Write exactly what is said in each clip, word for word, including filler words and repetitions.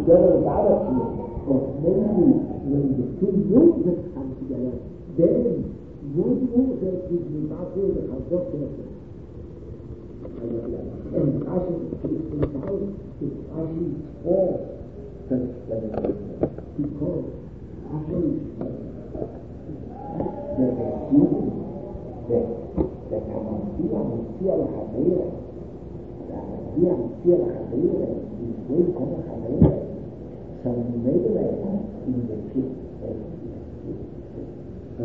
together with other people. But maybe when the two music come together, then one music is the matter of the conductor. And Rashi takes this out, it's Rashi false such explanation. Because Rashi the human that that Hamashiach Messiah L'Chavera, the Hamashiach Messiah L'Chavera is very common Chavera. So Mele in the chip, so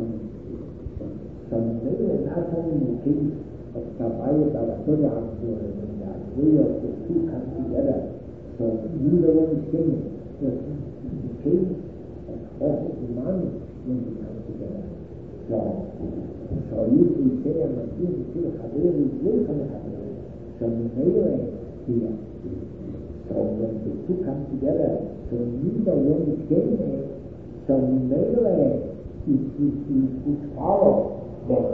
so Mele not only in the case of Savaya Baratona Abdul and the way of the two come together, so neither one is saying, but in the case of all the money when they come together. So, so if we say I'm a Jew, the Jew Chavera is way from the Chavera. So Mele here. So when the two come together, so neither one is gaining. So Mele is is follow that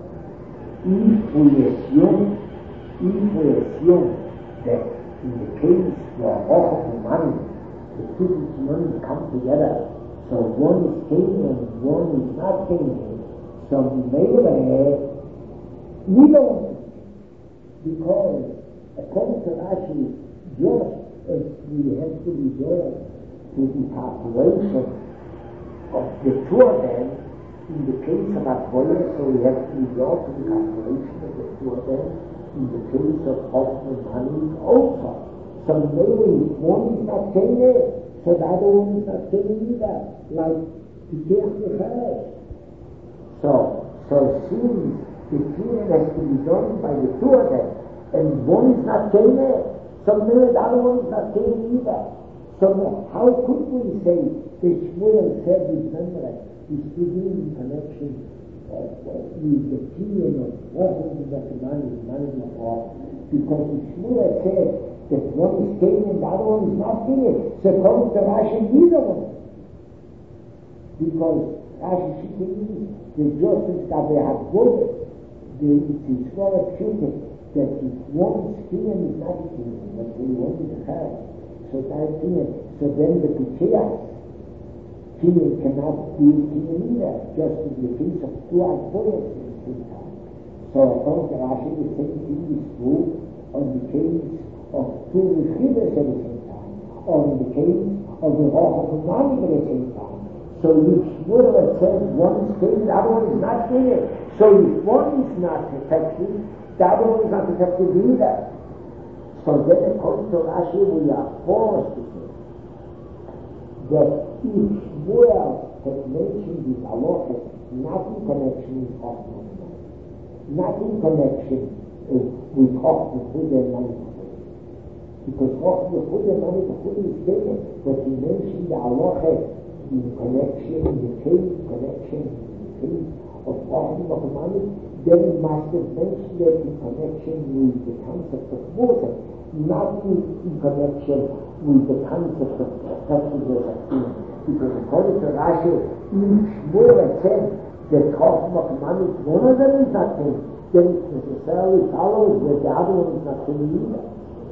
if we assume, if we assume that in the case where all of the money, the two money come together, so one is gaining and one is not gaining. So Mele, neither one, because according to Rashi, just as we have to resort to the calculation of the two of them, in the case of Avodah, so we have to resort to the calculation of the two of them, in the case of Hoffman money also. So maybe if one is not saying it, so the other one is not saying either, like the Kirch Necharesh. So, so since the cleaning has to be done by the two of them, and one is not saying it, so maybe the other one is not saying either. So how could we say the Shmuel said his memory is beginning in connection of, of, with the cleaning of Rochel of the money, money of all? Because the Shmuel said that one is saying and the other one is not saying it. So according to Rashi, neither one. Because Rashi Shikini, the justice that they have voted, the Tzvara Pshutim, that if one skin is not skin, but the one is a hair, so that skin, so then the Picheas skin cannot be skin either, just in the case of two Avodas at the same time. So according to Rashi, the same thing is true on the case of two Rechivas at the same time, or in the case of the Roch of the Mani at the same time. So if Shmuel had said one is skin, the other one is not skin. So if one is not effective, the other one is not effective either. So then according to Rashi, we are forced to say that if Shmuel had mentioned this halacha, not in connection with Hoffman, not in connection uh, with Hoffman, with their money, because Hoffman, with their money, is taken, but he mentioned the halacha in connection, in the case connection, in the case of Hoffman of the money, then it must have mentioned it in connection with the concept of water, not in, in connection with the concept of effectiveness of sin. Because according to Rashi, if Shmuel had said that Hoffman of the money, one of them is not sin, then it necessarily follows that the other one is not sin either.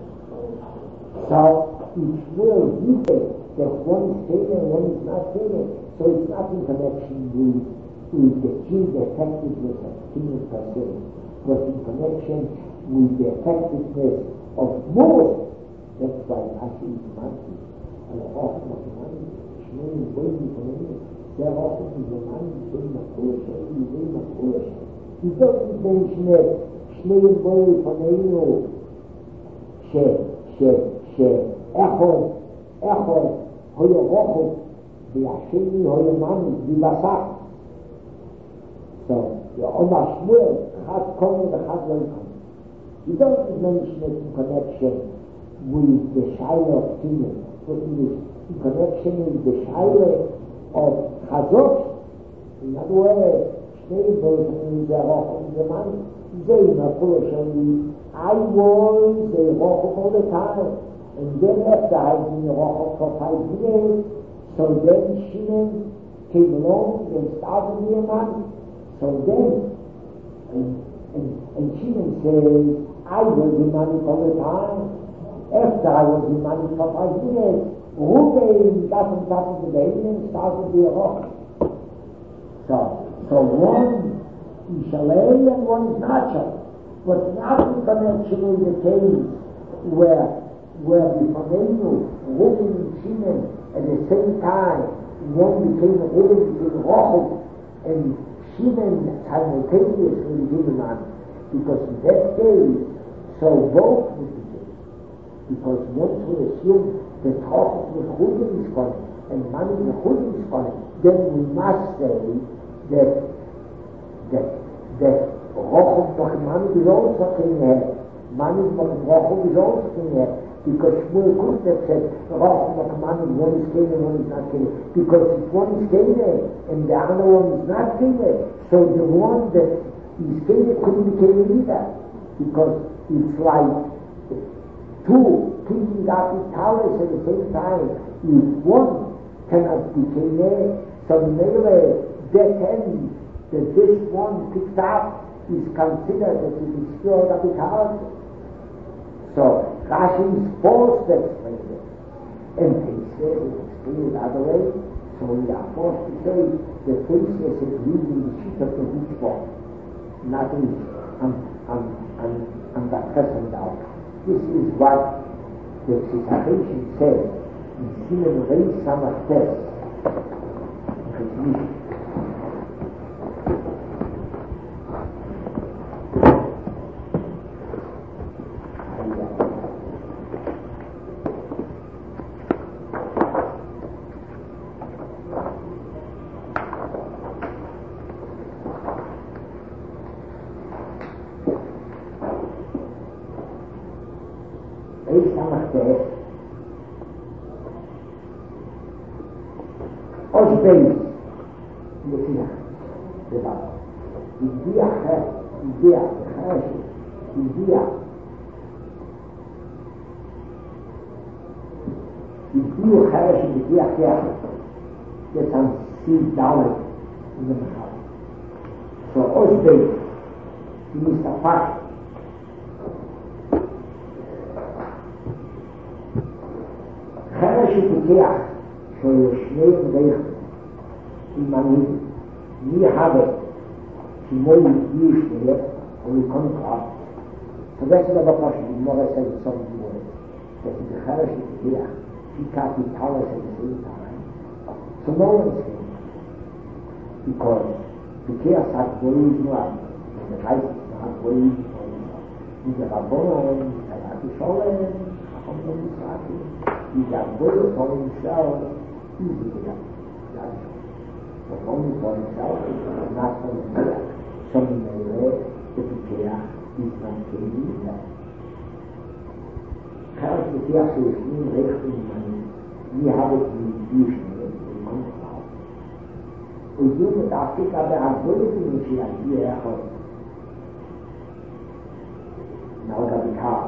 So if Shmuel did say that one is sin and one is not sin, so it's not in connection with with the key, the effectiveness of sin per se, but in connection with the effectiveness of more. That's why Rashi is mighty. And often of the money, Shmuel is waiting for me. Sehr often is the money, he's in the push, he's in the push. He doesn't mention it. Shmuel boy from Eino. She, she, she, Echod, Echod, hoyo rochot, v'yasheni hoyo mani, v'basach. So, the Omar Shmuel, Chad Kone, the Chad Lo Kone. He doesn't mention it in connection with the Shaila of Sinai, but in, in connection with the Shaila of Chazot. In other words, Shnei Bozen, the Rochel, the money, they not fully I was the Rochel all the time, and then after I'd been the Rochel for five years, so then Shimon came along and started me a money. So then, and, and, and Shimon says, I was in money all the time. After I was in money for five years, Ruben doesn't start with the Indian, starts with the Rock. So, so one is Shalei and one is natural. But not in connection with the case where, where before Ruben and Shimon at the same time, one became Ruben, became Rochel, and Shimon simultaneously became a man. Because in that case, so both would be good. Because once we assume that Rochel with Ruben is coming, and man with Ruben is coming, then we must say that that that Rochel for man is also coming here. Man is Rochel is also coming here. Because Shmuel couldn't have said Rochel for man is one is coming and one is not coming. Because if one is coming and the other one is not coming, so the one that is coming couldn't be coming either. Because it's like two picking up the towers at the same time. If one cannot be coming, so maybe that end that this one picked up is considered as it is still the towers. So Rashi is forced to explain it. And they say it explained the other way. So we are forced to say the face is agreed in the sheet of the Mitzvah. Nothing on, on, on, on the present doubt. This is what the citation says in Simon Reis Samachtes. Os bens, לפי דבר, הגיע חרש, הגיע חרש, הגיע, הגיעו חרש הגיע חרש, jetzt haben sie dauert in dem Haus. So, os bens, die ist der Fakt. חרש הגיע, שישני דרך אימנים, מי habe כמו ידיע שנייה, או יקון קרב. פגש את הבקש, לגמור את זה לסוף דיבור. שזה בחרש הגיע, שיקה תיטל את זה פעם. So no one is here. Because the chaos has worried no one. The light has worried no one. In the Rabbon, in the Yati Sholem, in the Misrati, in the Abbolo for himself, easy to get. The only for himself is not for himself. Some may wear the chaos is not changing that. Chaos the chaos is in Rechtung money. We have it in Yushin. وجود متعقق بعبدالله من شيئية آخر نعود بكار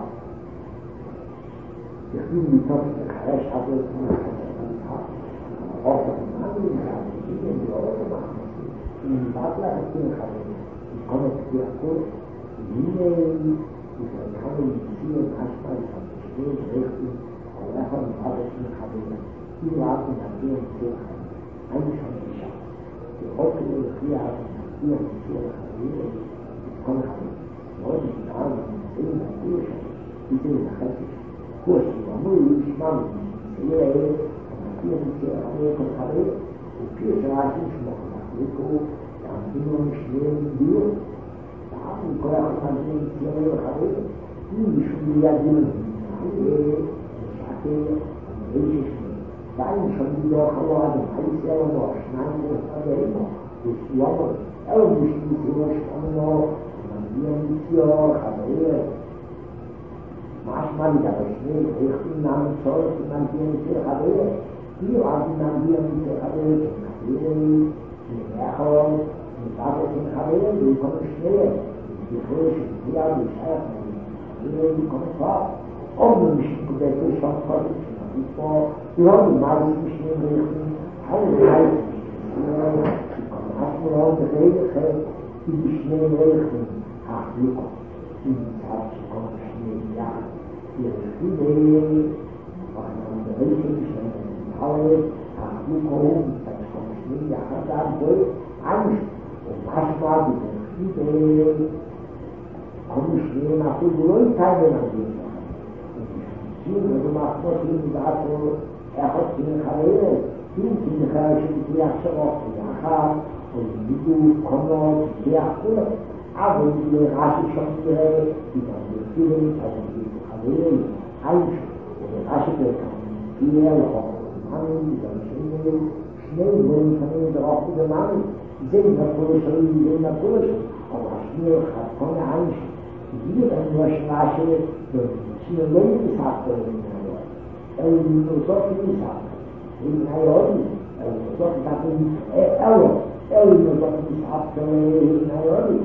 يخدم بطرف الخراش عبدالله من بكار أفضل من عمل العبدالله من جواب محمد من بعض لا تكون خبير يكون في أقول هنا إذا كان يصير أشبه الخبيرين غيري أو آخر من بعض من خبير في بعض من عبدالله من خبير أي شيء الحكم فيها فيها فيها الخبير تكون خبير وهذا التعامل بين كل شيء يتم الخبير هو شيء عمره يشمل هي ايه فيها فيها يكون خبير وفيه شرعين شمال يكون عندنا مشكلة كبيرة تعامل كل واحد من فيها الخبير في شغليات دين ايه مش عارف ايه بعدين شديد وخلاص عايز يلا وعشان نقدر يلا أو مش نسيبش أنه من يوم خبرية معش ما بيدرسني يخدم نام صار من يوم خبرية في واحد نام يوم خبرية خبرية يأخذ متابعة خبرية يكون شيء يخرج فيها بشيء خبرية يكون صار أو مش كده شيء صار يوم ما يمشي من حول الحي يكون عقله بغير خير يمشي من غير خير حقيقة يمسح يكون شيء يعني يرفضه وأنا بغير شيء Halle, Achluko, das kommt nicht, ja, da wohl Angst. Und was war die Idee? Komm ich mir nach der Wohlteile nach dem. Und ich finde, du machst was in der er hat in der Halle, die in der Halle, die ja schon auf die Jacha, und wie du kommst, die Jacha, aber die Rache schon die die dann die Führung, also die Halle, Angst, und die Rache der Kiel, auch Mann, die dann schnell, schnell wollen von ihnen darauf wieder Mann, sehen natürlich, sehen natürlich, aber schnell hat keine Angst. Wir dann nur Straße, die Leute gesagt haben, er ist nur so viel gesagt. In Nairobi, er ist nur so gesagt, er er ist nur so viel gesagt, in Nairobi.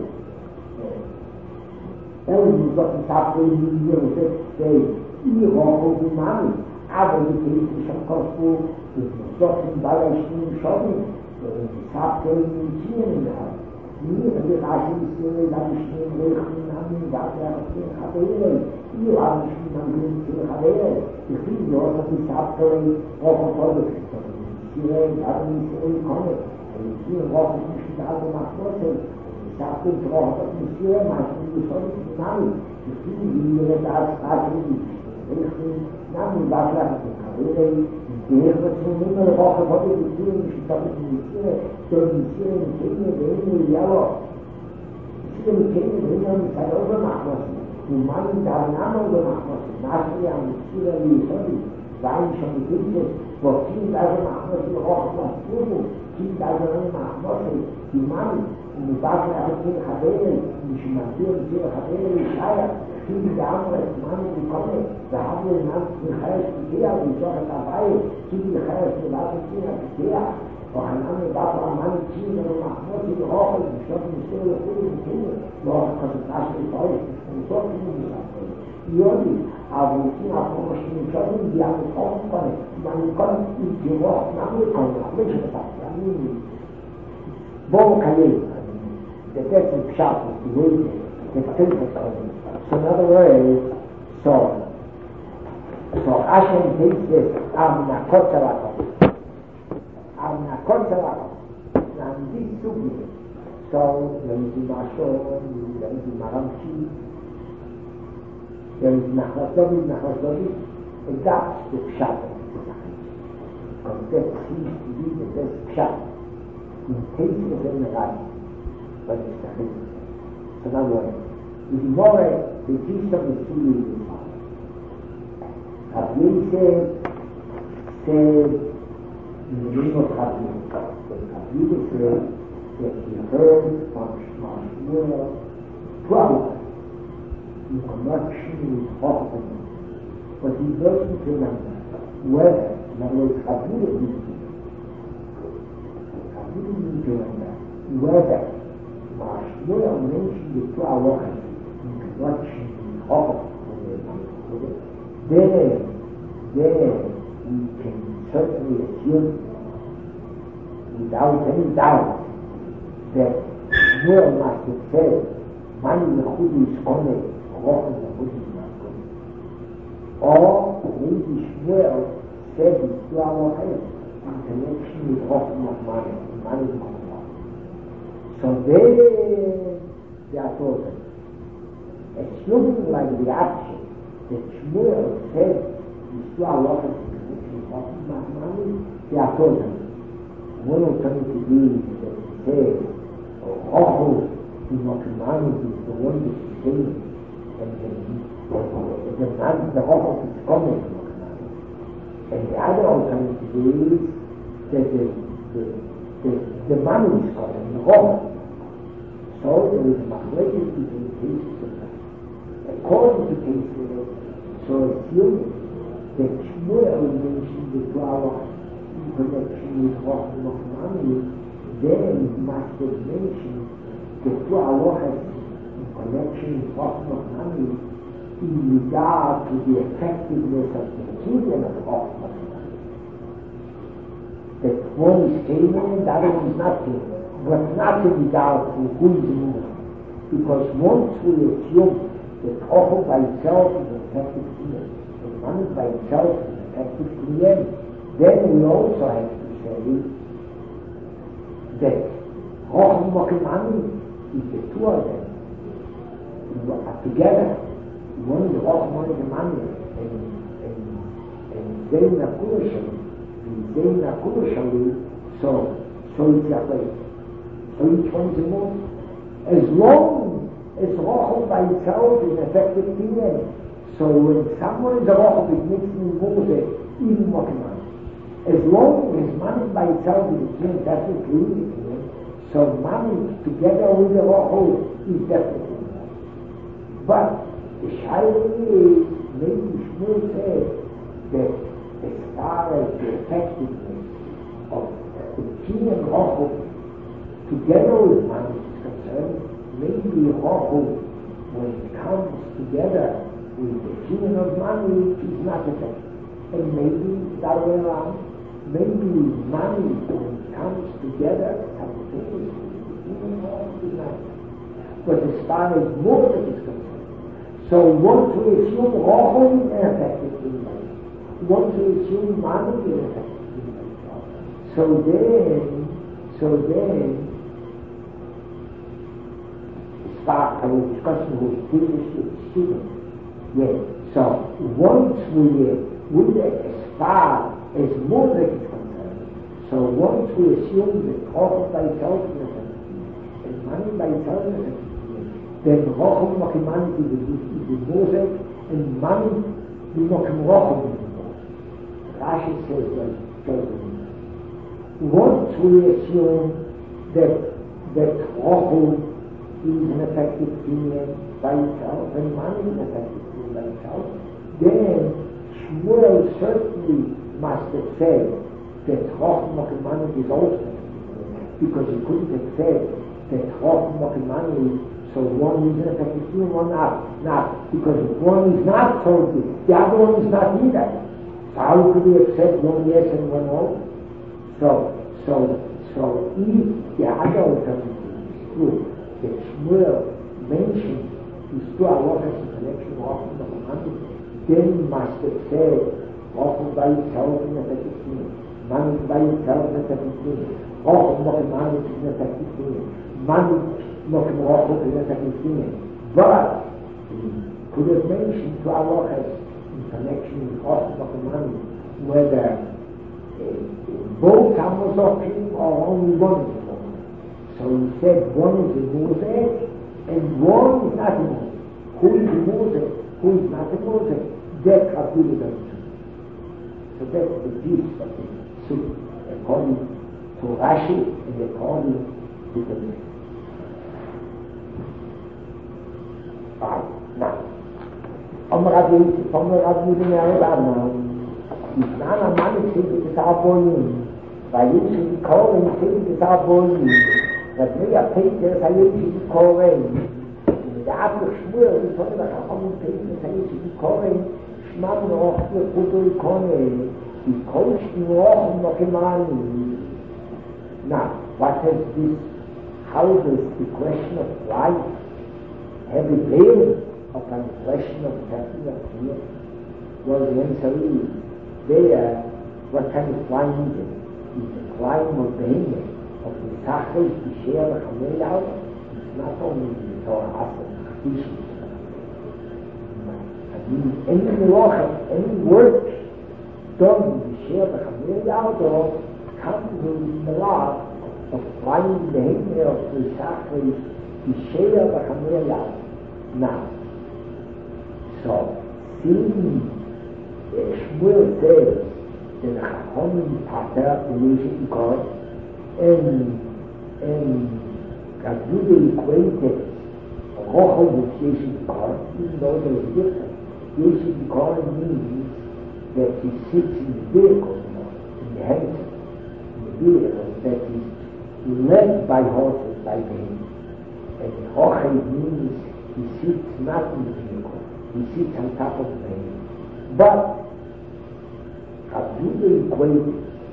Er ist nur so viel gesagt, in Nairobi, ihr auch die Mann, aber die politischen Kosten, die so viel Ballaststellen schon, die sagt, in China hat. Mir die Rache ist mir, da ich den Rechten haben, da er den Habele, ihr habt schon mal den Habele, ich bin ja auch die Sabtore, auch auf Folge. Sie haben nicht gekommen, und hier brauchen nicht da gemacht worden. Ich habe den Brauch auf den Tier, meistens die Sonne zusammen. Ich bin hier da Rache nicht. Rechten Namen da den Habele, der wird schon immer Woche vor der Beziehung, ich habe die Tiere, die Tiere in Kenia, die ja, ich bin Kenia, die haben die Zeit übermacht lassen. Die Mann da Namen übermacht lassen. Nachher haben die Tiere, die Sonne, waren schon die Kinder, wo Kinder übermacht lassen, die auch was tun, Kinder übermacht lassen, die Mann, und die Sachen haben die Habele, die Schimatieren, die Habele, die Scheier, viele andere Mann, die kommen, da haben wir einen die Heiß Ikea, die Sache dabei, viele Heiß, die Leute, die Ikea, auch ein anderer darf ein Mann ziehen, der macht nur die Roche, die Schotten, die Stelle, die Kinder, nur Konzentration Deutsch, und so viel gesagt. Jodi, aber die Kinder kommen schon in Schotten, die haben es auch können, man kann die Woche nachgekommen, aber ich habe gesagt, ja, nie. Wo kann ich, der Text ist geschafft, die Wege, der Verkündigung, so in other words, so, so Hashem takes this Amna Kotzalako, Amna Kotzalako, and this Sugi, so there is the Mashon, there is the Maramshi, there is Nachasobi, Nachasobi, and that's the Pshat of the Pshat. Because that seems to be the best Pshat. In cases in the life, but it's the Pshat. So in other words, is more the gist of the story is Rabbi said, said in the name of Rabbi, that Rabbi said that he heard from Shmuel twelve in connection with Hoffman, but he doesn't remember whether, in other words, Rabbi didn't Rabbi didn't remember whether Shmuel mentioned the two hours watching off there, there we can certainly assume without any doubt that Shmuel must have said, Man Yehudi is only Rochen Yehudi is not good. Or maybe Shmuel said it's two hour higher in connection with Rochen of Man, Man is not good. So there they are told them. Assuming like the action that Shmuel said is two hours of money, they are told them. One alternative is that he says, oh, in Mokamani is the one that he says, and then the man, the Hochel is coming to Mokamani. And the other alternative is that the, the, the, the money is coming, the Hochel. So there is a machlekes between cases of that. According to cases, so assuming that Shmuel mentioned the two hours in connection with Rochen of money, then he must have mentioned the two hours in connection with Rochen of money in regard to the effectiveness of the children of Rochen of money. That one is Canaan and the other one is not Canaan. But not in regard to who is moving. Because once we assume that Rochen by itself is an effective Canaan, and money by itself is an effective Canaan, then we also have to say that Rochel Mokimani is the two of them are together. One is Rochel Mokimani and and Zeina Kuroshali, and Zeina Kuroshali, so so it's a way. So each one is a more. As long as Rochel by itself is effective Kinyan, so when someone is a Rochel, it makes me Mose, even Mokimani. As long as money by itself is Kinyan, that's what really Kinyan. So money together with the Rochel is definitely more. But the Shaila is, maybe Shmuel said that as far as the effectiveness of the Kinyan Rochel together with money is concerned, maybe Rochel, when it comes together with the Kinyan of money, is not effective. And maybe that way around, maybe money when it comes together simultaneously, even Rochel is not effective. But as far as Mordech is concerned, so once we assume Rochel is ineffective in life, once we assume money is ineffective in life, so then, so then, I was discussing with previous students. Yes. So once we we as far as Mordech is concerned, so once we assume that Rochel by itself is effective, and money by itself is effective, then Rochel Mokimani is the Mordech, and money the Mokim Rochel is the Mordech. Rashi says that. Once we assume that that Rochel is an effective Kinyan by itself, and money is an effective Kinyan by itself, then Shmuel certainly must have said that Rochel Mokimani is also effective, because he couldn't have said that Rochel Mokimani, so one is an effective Kinyan, one not. Not, because if one is not so good, the other one is not either. So how could he have said one yes and one no? So, so, so if the other alternative is true, that Shmuel mentioned these two halachas in connection with Rochel Mokimani, then must have said Rochel by itself is an effective Kinyan, money by itself is an effective Kinyan, Rochel Mokimani is an effective Kinyan, money Mokim Rochel is an effective Kinyan. But he could have mentioned two halachas in connection with Rochel Mokimani, whether uh, both Amos of him or only one of them. So he said one is a Moshe and one is not a Moshe. Who is a Moshe? Who is not a Moshe? That Rabbi doesn't know. So that's the gist of the suit, according to Rashi and according to the Mishnah. Fine. Now, Omer Rabbi Yitzchak, Omer Rabbi Yitzchak, Yisnan Amani said it is our boy. Vayitzchak Kohen said it is our boy. But me a Peter Vayitzchak Kohen. In the Abel Shmuel, we told him that Chachamim Peter Vayitzchak Kohen, Shman Rochel Chudoi Kohen, he coached in Rochel Mokimani. Now, what has this, how does the question of life have a bearing upon the question of testing of fear? Well, the answer is, there, what kind of climb is it? It's a climb of behemoth, of the Sachos, the Share, the Chamel out. It's not only the Torah Asel, the Chishis. I mean, any melacha, any work done with the Share, the Chamel out, or comes with the melach of climbing the behemoth of the Sachos, the Share, the Chamel out. Now, so, seeing Shmuel says that the Chachamim pater the nation God, and and Rabbi equated Rochel with Yeshiv God, even though there is a difference. Yeshiv God means that he sits in the vehicle, you know, in the hands, in the vehicle, that is led by horses, by men. And Rochel means he sits not in the vehicle, he sits on top of the men. But Rabbi equated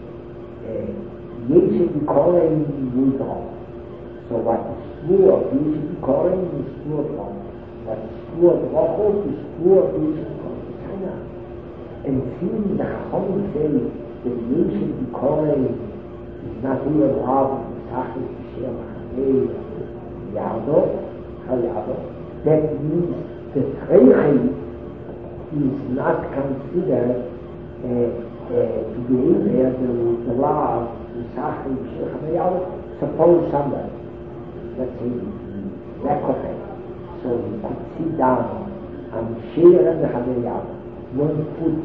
Yeshiv Koren with Rochel. So what is true of Yeshiv Koren is true of Rochel. What is true of Rochel is true of Yeshiv Koren. And seeing the Chachamim say the nation because is not here involved in Sachis Hashem Achamei Yado, Chayado. That means the Treichel is not considered uh, uh, to be in there, the, the law of Sachis Hashem Achamei Yado. Suppose somebody, let's say, Lekofet, so he could sit down and share the Achamei Yado. One foot,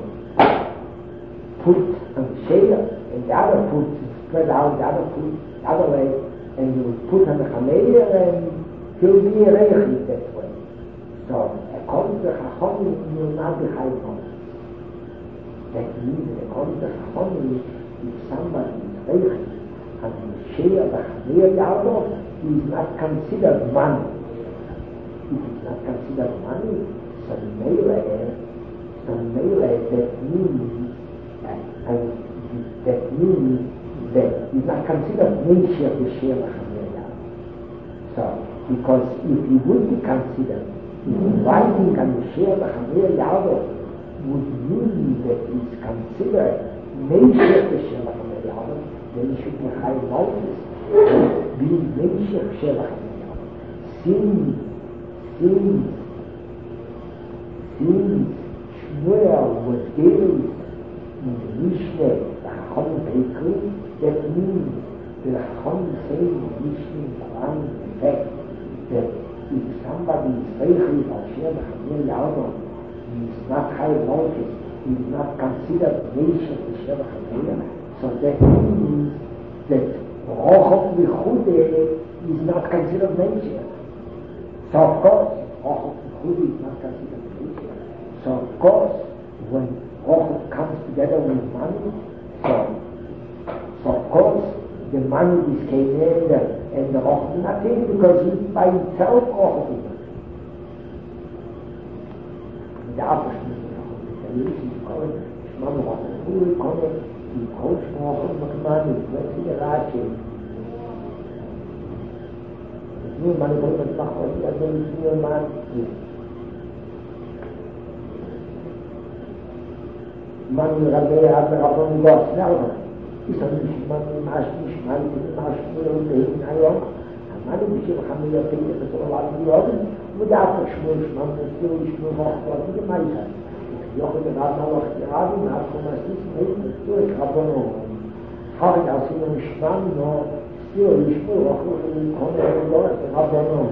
foot and share, and the other foot spread out, the other foot, the other way, and you put on the Chameir, and he'll be a Reichel that way. So, according to Chacham, you will not be high on. That means, according to Chacham, if somebody is Reichel, and he share the Chameir Yado, he is not considered money. If he is not considered money, so Meir, so Meir, that means, uh, and that means that is not considered nature of the share of Chameir. So, because if he would be considered, writing on the share of Chameir Yado would mean that is considered nature of the share of Chameir Yado, then he should be high notice, being nature of share of Chameir Yado. Since, since, since Shmuel was given in the Mishnah, the Chacham Beikri, that means the Chacham says in the Mishnah in the line of the fact that if somebody is Reichel or Shem Chameir Yado, he is not high notice, he is not considered nation of Shem Chameir, so that means that Rochot Vichude is not considered nature. So of course, Rochot Vichude is not considered nature. So of course, when Rochot comes together with money, so So of course, the money is came in and the Rochot is not taken because he by himself Rochot is not. The opposite is the Rochot. The Yiddish is called Shmanu Rochot. Who will call it? He calls Rochot Mekmani. Let's see the Rashi. It's new money, but it's not what he has done. It's new money. Money, Rabbi, Rabbi, Rabbi, Rabbi, Rabbi, איסא נשמע ממש נשמע ממש מלאים היום אמרנו בשביל חמי יפית בסור על מיליון ודעת שמוע נשמע מסיר ושמוע מאחורי זה מה יחד יוכל לדעת מלוך תרבי מאחור מסיס מהם מסיר את רבונו אחר יעשינו נשמע ממנו סיר ושמוע אחור למקום הרבונו את רבונו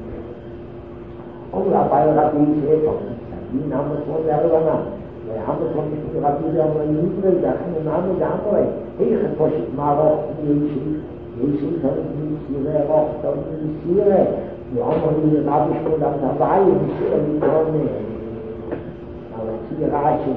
אומר הבעל רבי יצא סגין המסור להרבנה haben von der Rabbi der Jüngere Sachen und haben die andere. Ich habe versucht, mal auch die Jesus hat nicht ihre Rocht und nicht ihre. Die anderen, die Rabbi schon dabei und sie in die Tonne. Aber sie Rache.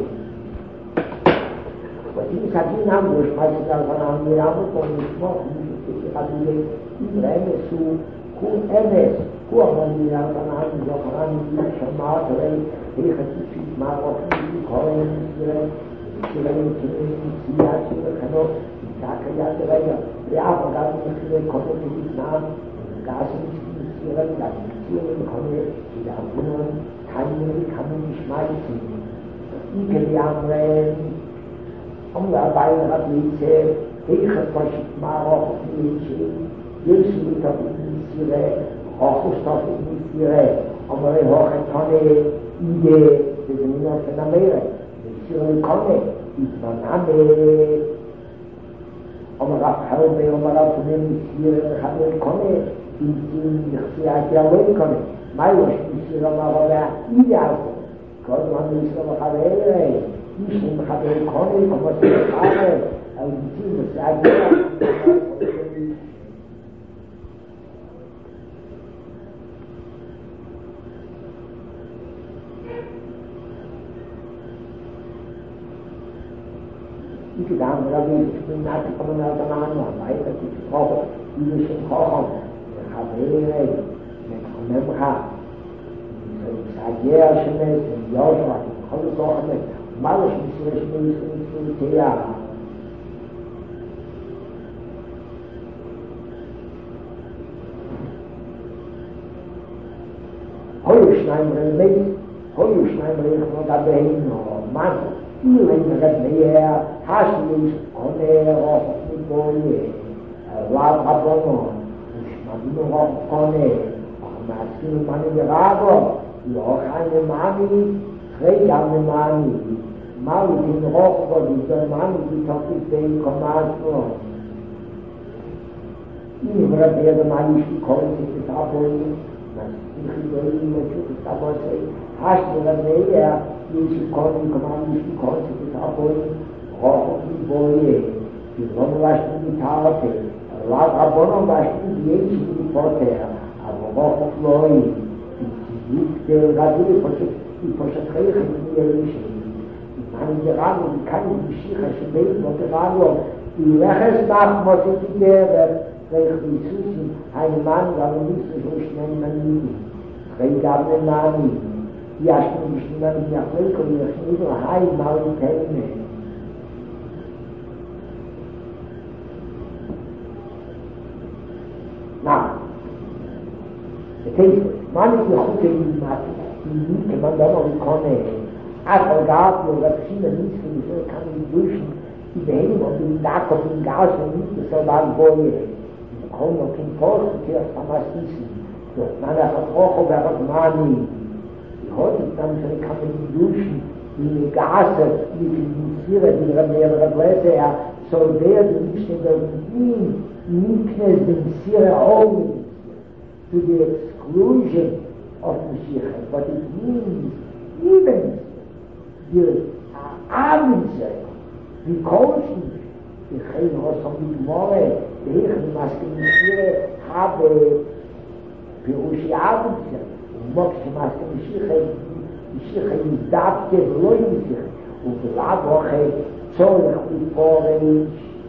Aber die Sabine haben, wo ich weiß, dass wir haben die Rabbi von nicht noch, die Rabbi die Reme zu Kuh Emes. Kuh haben die Rabbi haben, die haben die schon mal ich habe die mal auf die Kohle ihre ihre die ja sie kann da kann ja der ja aber da ist die Kohle nicht nach Gas ist ihre da die Kohle die da nur kann nicht kann nicht schmeißen die gelernt um dabei hat diese ich habe mal auf die Jesus mit der ihre Hochstoff mit ihre aber ich habe keine Idee, die sind nur von der Meere. Die Schirren kommen, die man habe. Aber auf Halbe, aber auf dem Schirren habe kommen, die sind nicht sehr gerne kommen. Mein Gott, die Schirren aber der Ideal. Gott, man ist aber habe, die Schirren habe kommen, aber sie habe, und die sind sehr gerne. Die Damen, ich bin nach wie vor nach der Mama, weil das ist auch die schon kochen. Ich habe eh mit einem Haar. Ich sage ja schon mit ja schon was ich kann so mit mal ich muss nicht mit ja. Heute schneiden wir mit, heute schneiden wir noch dabei noch Mann. Even that layer has to be on the off the boy, a lot of one, Madino of Cone, Maskin Manigarago, Yohan Mani, Regan Mani, Mali in Rockford is the money we talk to say command from. Even where the money she calls it the top of it, Maskin what you could stop say, has to have layer. She calls the command, she calls it the top of it, off the boy, she's one last to be taught, a lot of one last to be age to be taught there, a lot of Floyd, she's the Raduli for the Trail in the relation. And the Rano, the kind of Shikha, she made what the Rano, the Reches Bach, what it is there, welch die Susi, ein Mann, aber nicht so schnell man nie. Regabe Mani. Ja, schon nicht mehr mit der Volk und ich nicht nur heim mal kennen. Now, the case man is the Hote in Mati, die Miete, man dann auch komme, Aggregat, oder verschiedene Mieten, die so kann ich duschen, die Behängung und den Jakob in Gas und Miete, so waren vorher. Die kommen und kein Volk, die das damals wissen. So, man hat auch über das Mani. Heute dann kann man die duschen, die Gase, die Tiere, die mehrere Blätter, ja, soll werden nicht in der Wien, nicht den Tiere Augen, to the exclusion of Mashiach. But it means even the answer, the caution, the Chayin Rosham B'Gmore, the Heichen Masken Mashiach, habe Pirushi Abendzer, Mokshe Masken Mashiach, Mashiach Yizdavke V'lo Yizir, U'V'lav Roche, Tzorech U'Porech,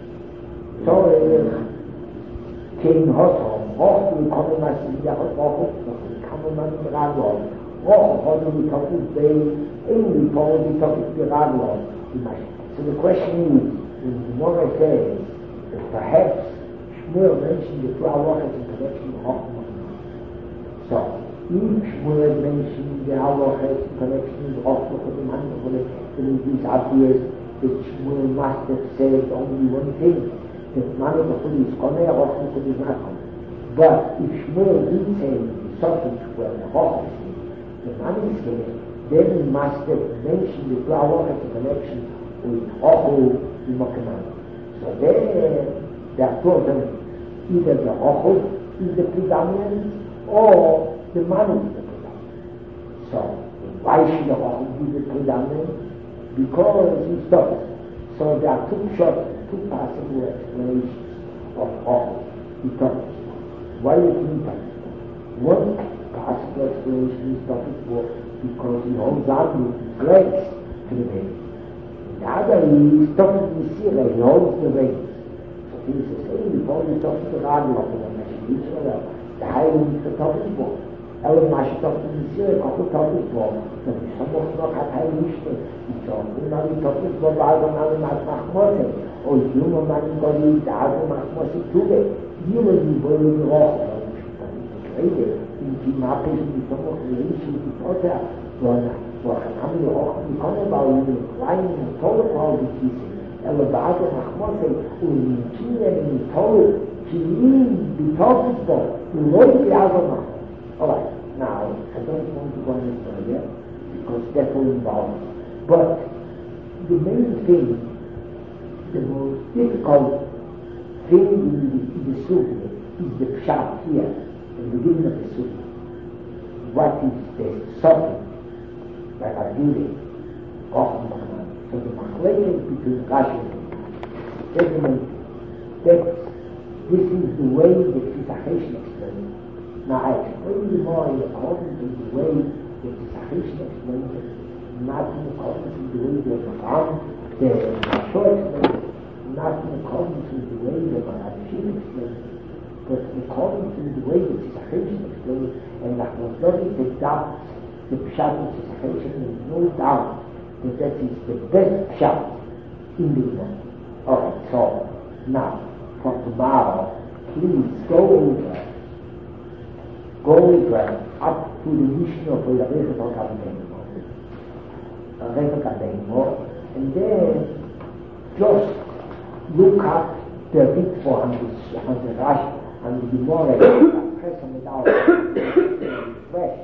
Tzorech Kein Hosham, Roch du kommen Mashiach, Roch kommen Mashiach, Roch kommen Mashiach, Only for the topic of the So the question is, when the Gemara says that perhaps Shmuel mentioned the two halachas in connection with Chochmah. So, if Shmuel mentioned the halachas in connection with Chochmah, then it is obvious that Shmuel must have said only one thing, that Manachol is Koneh, Chochmah is not Koneh. But if Shmuel did say something where the Chochmah is, the Manachol says, then we must have mentioned the two halachas in connection with Ochel and Mokaman. So there, there are two alternatives. Either the Ochel is the predominant, or the Manu is the predominant. So, why should the Ochel be the predominant? Because he stops. So there are two short, two possible explanations of Ochel. He talks. Why is he talking? One possible explanation is talking for because he holds on with his legs to the veins. The other is talking to the Sira, he holds the veins. So he says, hey, before you talk to the radio, the Heilige is the talking for. Ellen Mashi talking to the Sira, Kofu talking for. So if someone noch hat Heilige, he talks, und dann die talking for, weil dann alle Macht Machmose. Und junge Mann in Goli, da hat er Machmose tue. Junge, die wollen die Roche. Rede. Die Mappe ist die Sonne, die Rieche, die Tochter, wo ein Hamel auch die Konne bauen, die kleinen und tolle Frau gekissen. Er war beide nach Mosse und die Kinder, die tolle, die lieben, die Tochter, die Leute, die also machen. Alright, now, I don't want to go any further, because that will involve. But the main thing, the most difficult thing in the, in the Sufi is the pshat here. In the beginning of the Sufi, what is the suffering by Arduri, Chochmah Mokaman? So the machlekes between Rashi and Rashi, that this is the way that Tzacheshin explains. Now I explain you more in accordance with the way that Tzacheshin explains it, not in accordance with the way that Ram, the Mashor explains it, not in accordance with the way that Rashid explains it, but according to the way that Tzacheshin explains, and that was very to doubt the pshat of Tzacheshin, there is no doubt that that is the best pshat in the world. Alright, so now for tomorrow, please go over, go over up to the Mishnah for the Rebbe Kadeimo. Rebbe Kadeimo, And then just look at the Ritva and the, and the Rashi and the Gemara, press them without fresh.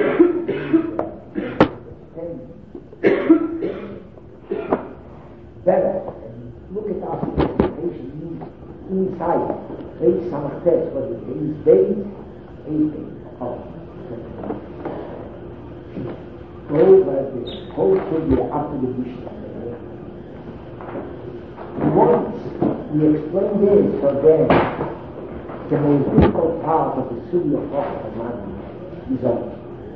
Better. And look at our presentation inside. Eight samachtes, what is it? Eight days, eight days. Oh. Go by the whole thing after the Mishnah. Once we explain this for them, the most difficult part of the Sugi of Rosh is over.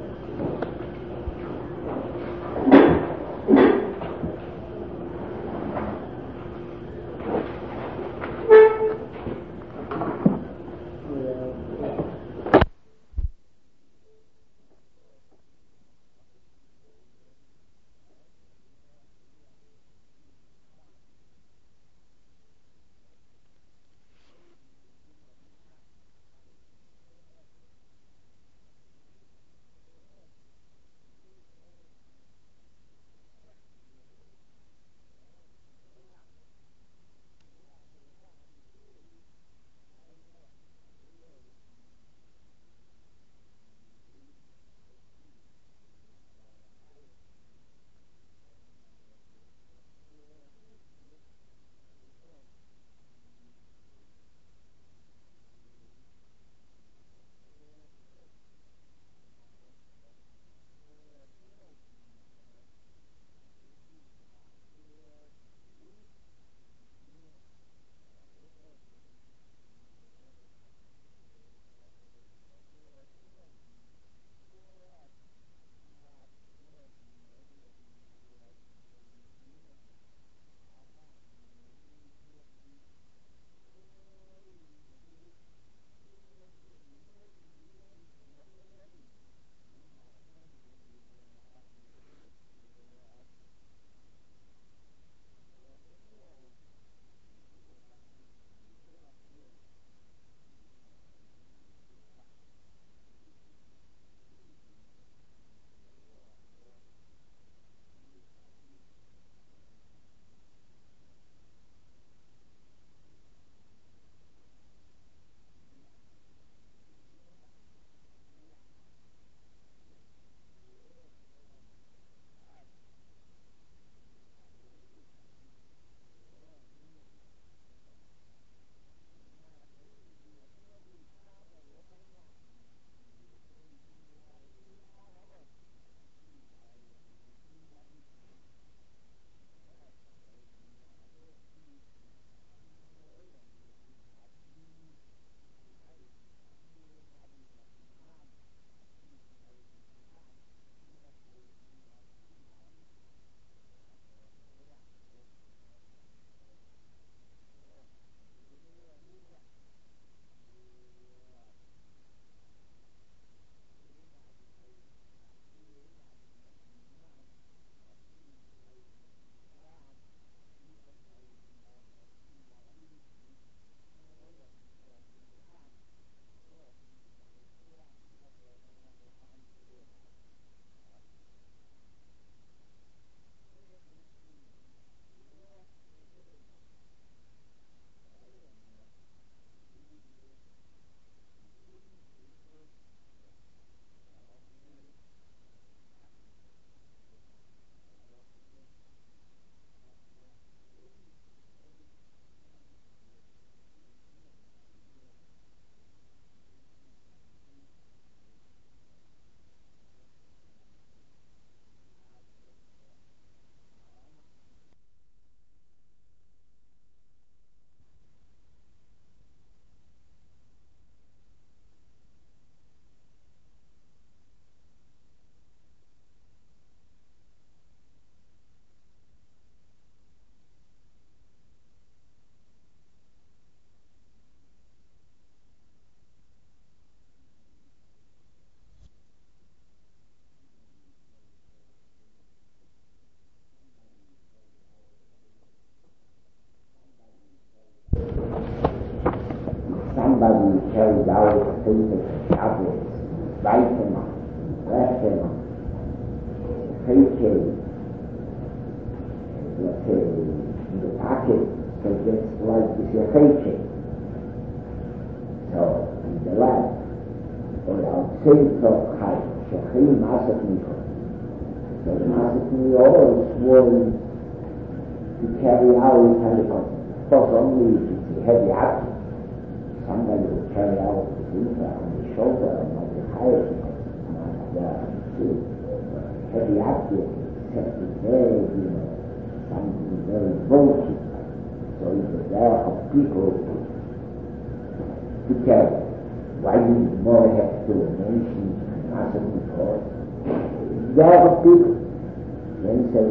somebody carried out a piece of tablets, write them up, left them up, paycheck, uh, in the pocket, so that's like it's your paycheck. So, in the lab, or outside of high, Shachim Masat Mikot. So the Masat Mikot was to carry out telecom. Of course, only if it's a heavy object. Somebody will carry out the infra on the shoulder and not the higher, not the heavy object, except it's very, you know, something very bulky. So it's a there of people to carry. Why do you more have to mention Masat Mikot? There of people. When say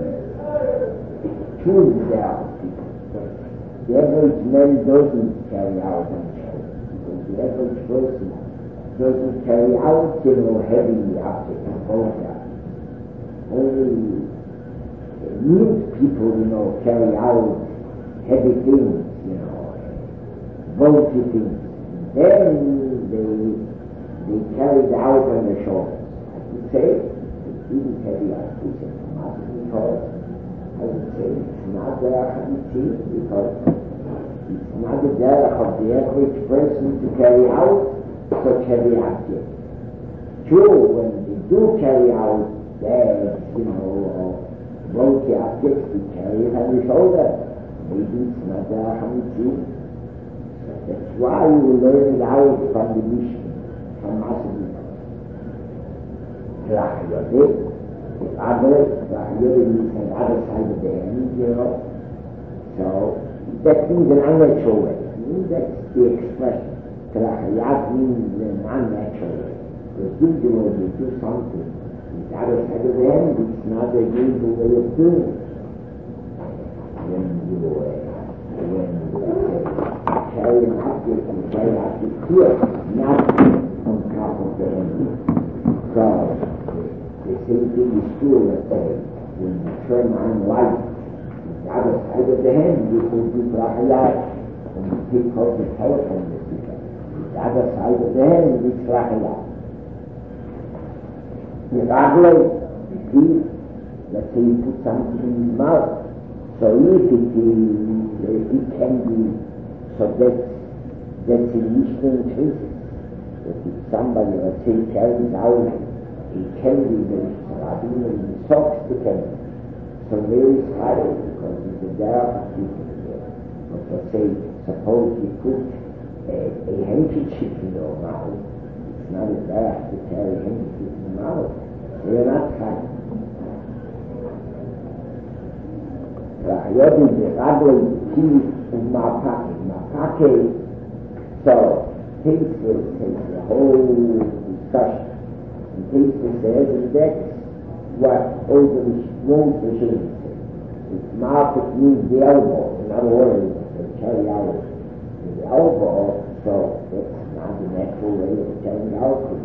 choose there of people. The average man doesn't carry out on the shoulder, because the average person doesn't carry out, you know, heavy objects and both that. Only neat people, you know, carry out heavy things, you know, bulky things. Then they they carry it out on their shoulders. I would say it's even heavy objects and because I would say it's not there Hadithim, because it's not the derech of the average person to carry out such heavy objects. True, when they do carry out their, you know, bulky objects, they carry it on the shoulder. Maybe it's not there Hadithim. So that's why you learn it out from the Mishnah, from Masad. Other, really means on the other side of the hand, you know. So that means an unnatural way. I mean, that's the expression. Krahayat means an unnatural way. Because usually you do something on the other side of the hand, it's not the usual way of doing it. When you, uh, when you uh, carry an object and carry an object here, not on top of the hand. So, the same thing is true, let's say, when you turn on light, the other side of the hand, you could do Krahayat. When you pick up the telephone receiver, the other side of the hand is Krahayat. The Raglai, see, let's say you put something in his mouth, so if it is, it can be, so that's, that's a Mishnah in that if somebody, let's say, carries out, he can be very rabbi and the socks to carry. So very high because it's a dark people here. But let's say, suppose you put a, a handkerchief in your mouth, it's not a dark to carry a handkerchief in the mouth. They're not high. Ra'ayodi the rabbi key in my pocket. My pocket, so takes the, takes the whole discussion. Takes the says, and that's what over the small machine says. Its market means the elbow. In other words, they carry out the elbow, so that's not the natural way of carrying out it.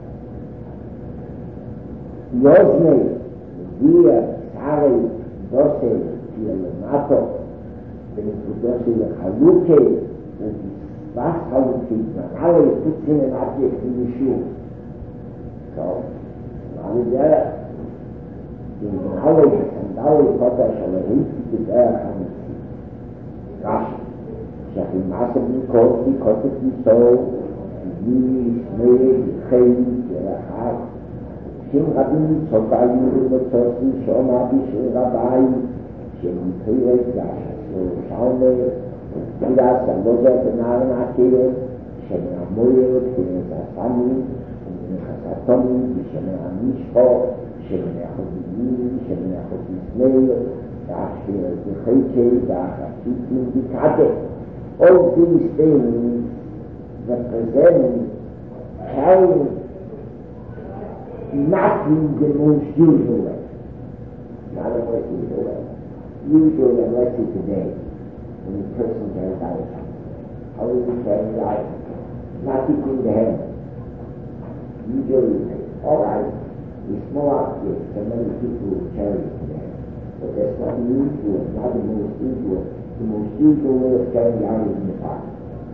Yozne, Dia, Sare, Dose, Tielemato, Benitudose, Haluke, and was Haluke, Nale puts in an object in the shoe. So, now there, the knowledge and knowledge of the Shalahit is there and Rashi. Shachim Masad Mikot, because it is so, Yish, Meir, Yichei, Yerachar, Shem Rabin, Sokayu, Motsosi, Shoma, Bishir, Rabbi, Shem Yichei, Yashas, Shalme, Tiras, Aloza, Benaran, Akir, Shem Ramoyer, Tiras, Asami, Hasatomi, Shemei Amishpo, Shemei Achodim, Shemei Achodismei, Dachir Decheke, Dachachitim, Dikate. All these things represent carrying not in the most usual way. Not in the usual way. Usually, unless it's a day, when a person carries out something. How do you carry it out? Not keeping the hand. Usually you say, all right, it's small objects, and many people will carry it there. But that's not usual, not the most usual. The most usual way of carrying out is in the pocket.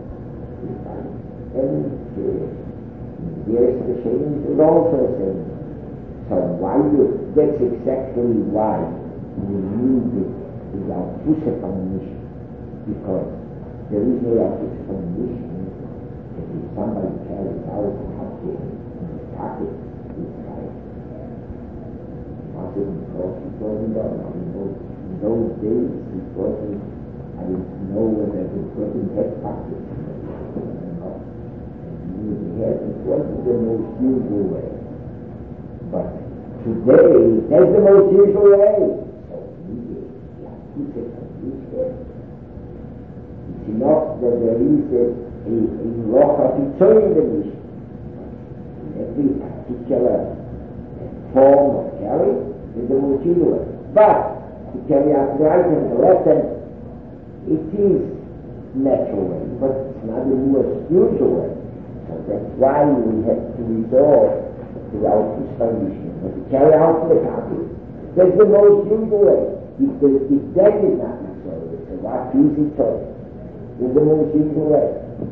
And the the shame is also the same. So why you, that's exactly why you need it is our physical mission, because there is no physical mission. If somebody carries out a object in his pocket, it's like nothing because it wasn't done. In those, in those days, it wasn't, I didn't know whether it wasn't head pockets. You know, and the head, it wasn't the most usual way. But today, that's the most usual way. So we have physical mission. It's enough that there is a a law of returning the mission. Every particular form of carry is the most usual. But to carry out the right and the left hand, it is natural way, but it's not the most usual way. So that's why we have to resort to our physical mission. But to carry out the pocket, that's the most usual way. If, the, if that is not necessary, it's a lot easy choice. It's the most usual way.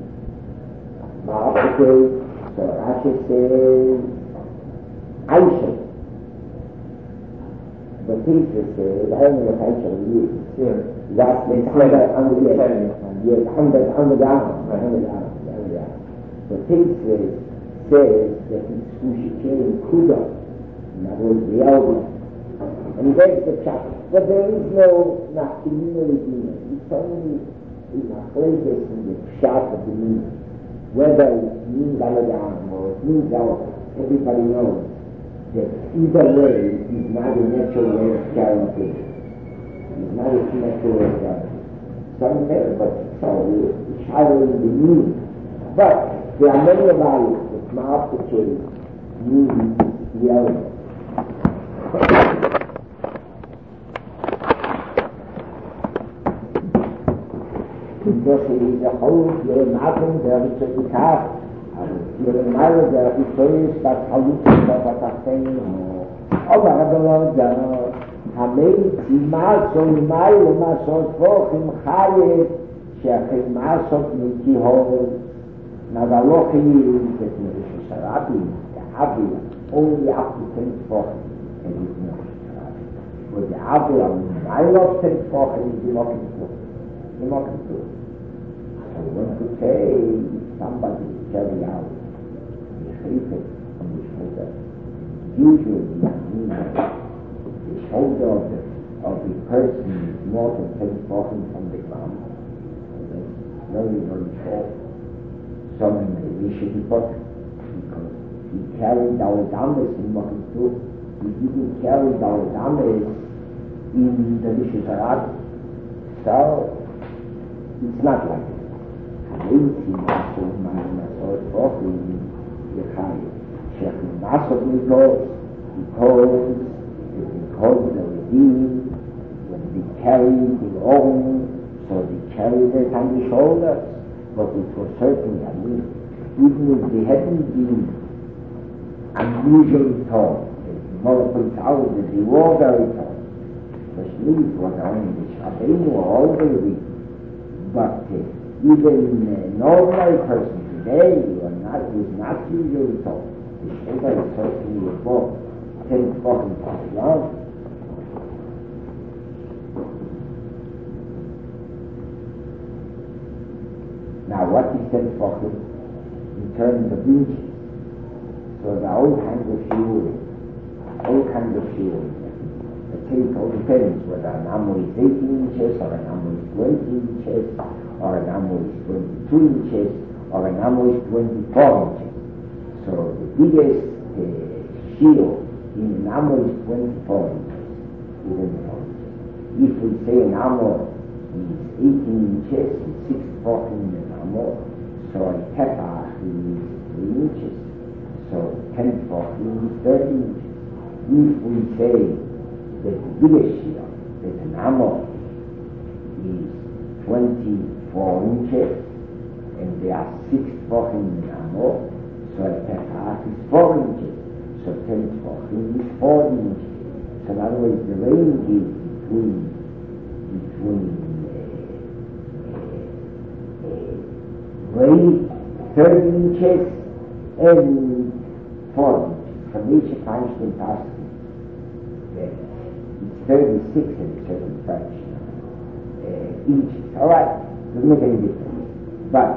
Maharaj so Rashi says, Aisha. But Peter says, I don't know what Aisha is. That's the Hamad Hamad Yes, Hamad Hamad Hamad Hamad. But Peter says that it's Ushikei Kuda, and that was the elbow. And he begs the chapter. But there is no Nachimino Medina. It's only in a place in the shop of the meaning. Whether it means Aladdin or it means Alpha, everybody knows that either way is not a natural way of carrying things. It's not a natural way of carrying things. Some there, but so it's shadowing the meaning. But there are many about it that Maharaj means the element. Because it is a whole, you're nothing, there is a guitar, you're a mile, there is a place, but how you can have a thing, or Rabbalon, Hamei, Timaso, Mayo, Maso, Fochim, Chaye, Shechim, Maso, Miki, Hol, Navalochi, that is Sarabi, the Avila, only up to ten Fochim, and it's not Sarabi. But the Avila, Milo, ten Fochim, is not You're not going to do it. So you want to say somebody carry out the chayfet on the shoulder. Usually, the shoulder of the, of the person is more than ten foot from the ground. So that's very, very short. Some maybe should be put because he carried our damas in what he took. He didn't carry our damas in the Vishusarat. So it's not like it. Hameitim Maso Maso Fochim Yechai Shechim Maso Mikos because because the Redeem when they carried the own, so they carried it on the shoulders, but it was certainly I mean, even if they hadn't been unusually tall, the Moroccan Towers that they were very tall. The sleeves were only the Shabbeinu all the way. But uh, even a normal person today or not, is not usually tall. The shoulder is certainly above ten fucking feet long. Now what is ten fucking in terms of inches? So the old kind of shoe, old kind of shoe. It all depends whether an ammo is eighteen inches or an ammo is twenty inches or an ammo is twenty-two inches or an ammo is twenty-four inches. So the biggest uh, shield in an ammo is twenty-four inches. twenty-four inches. If we say an ammo is eighteen inches, it's six fucking an ammo, so a tefach is three inches. So ten fucking is thirty inches. If we say that the biggest shield, that an ammo is twenty-four inches, and there are six fucking ammo, so a tefach is four inches, so ten fucking is forty inches. So in other words, the range is between between uh, uh, uh, thirty inches and four inches. From each Einstein passage, thirty-six and certain fraction. inches. All right, doesn't make any difference. But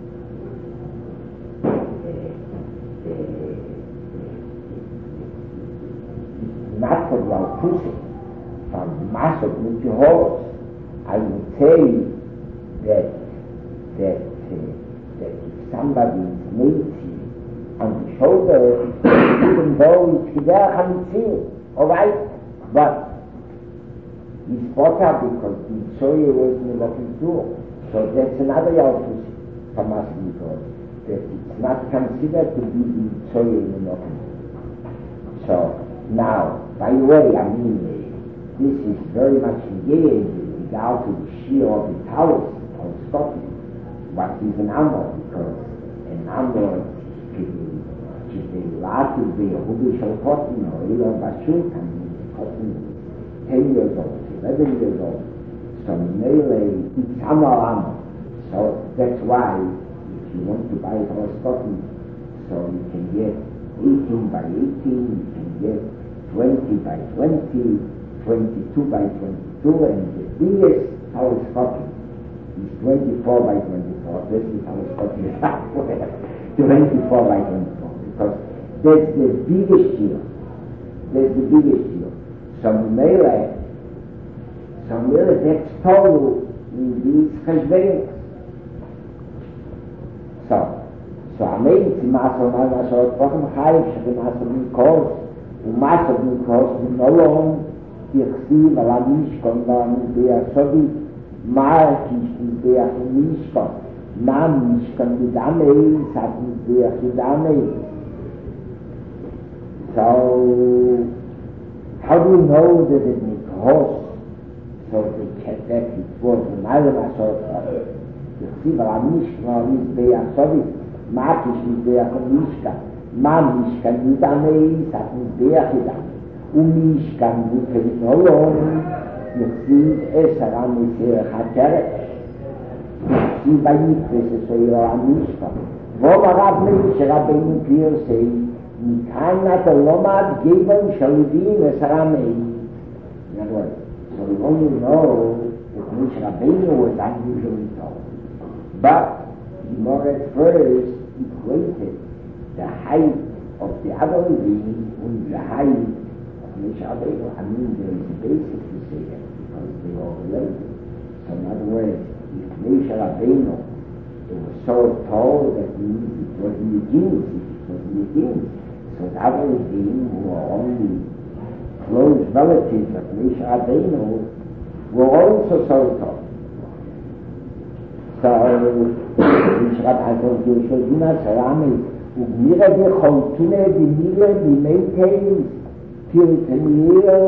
not for the pussy, from mass of the horse, I would say that that uh, that if somebody is native on the shoulder, even though it's Hidei Chamitzin, all right, but he's potter because the soil was in the looking door. So that's another Yaltus from us because that it's not considered to be the soil in the looking door. So now, by the way, I mean, uh, this is very much engaged with regard to the shear of the talus of Scotland. What is an amor? Because an amor is a lot of the Hudishal cotton or Ila Bashul can be cotton ten years old, eleven years old. So melee, it's amor amor. So that's why if you want to buy it for Scotland, so you can get eighteen by eighteen, you can get twenty by twenty, twenty-two by twenty-two, and the biggest house cotton is twenty-four by twenty-four. This is how it's cotton is twenty-four by twenty-four, because that's the biggest deal. That's the biggest deal. Some melee, some melee, that's total in these cheshbenos. So, so I made it in Master Mal Masor, Prochem Chayiv, Shechem Master Mikos, Umaster Mikos, Nolom, Tirchim, Alamishkon, Bea Sodi, Markish, Bea Mishkon, Nam Mishkon, Bidamei, Sat Bea Bidamei. So, how do you know that it Mikos? So they check that it was Mal Masor, Tirchim, Alamishkon, Bea Sodi, Markish, Bea Mishkon, Mam Mishkan Yudamei, Sat Bea Bidamei. ומשכן ופלנולון יחסיד עשר המסיר חצרת יחסיד ביפרס סוירו המשכן ואומר רב מי שרבנו פירסי מכאן אתה לומד גבן שלודים עשר המי. In other words, so we only know that Moshe Rabbeinu was unusually tall, but the more at first equated the height of the other being with the height Moshe Rabbeinu. I mean, there is a basis to say that because they are related. So in other words, if Moshe Rabbeinu was so tall, that means it was in the genes. If it was in the genes, so the other beings who were only close relatives of Moshe Rabbeinu were also so tall. So Moshe Rabbeinu should not Sarami Ugmira de Chotune de Mira de Meiteis Tiltenir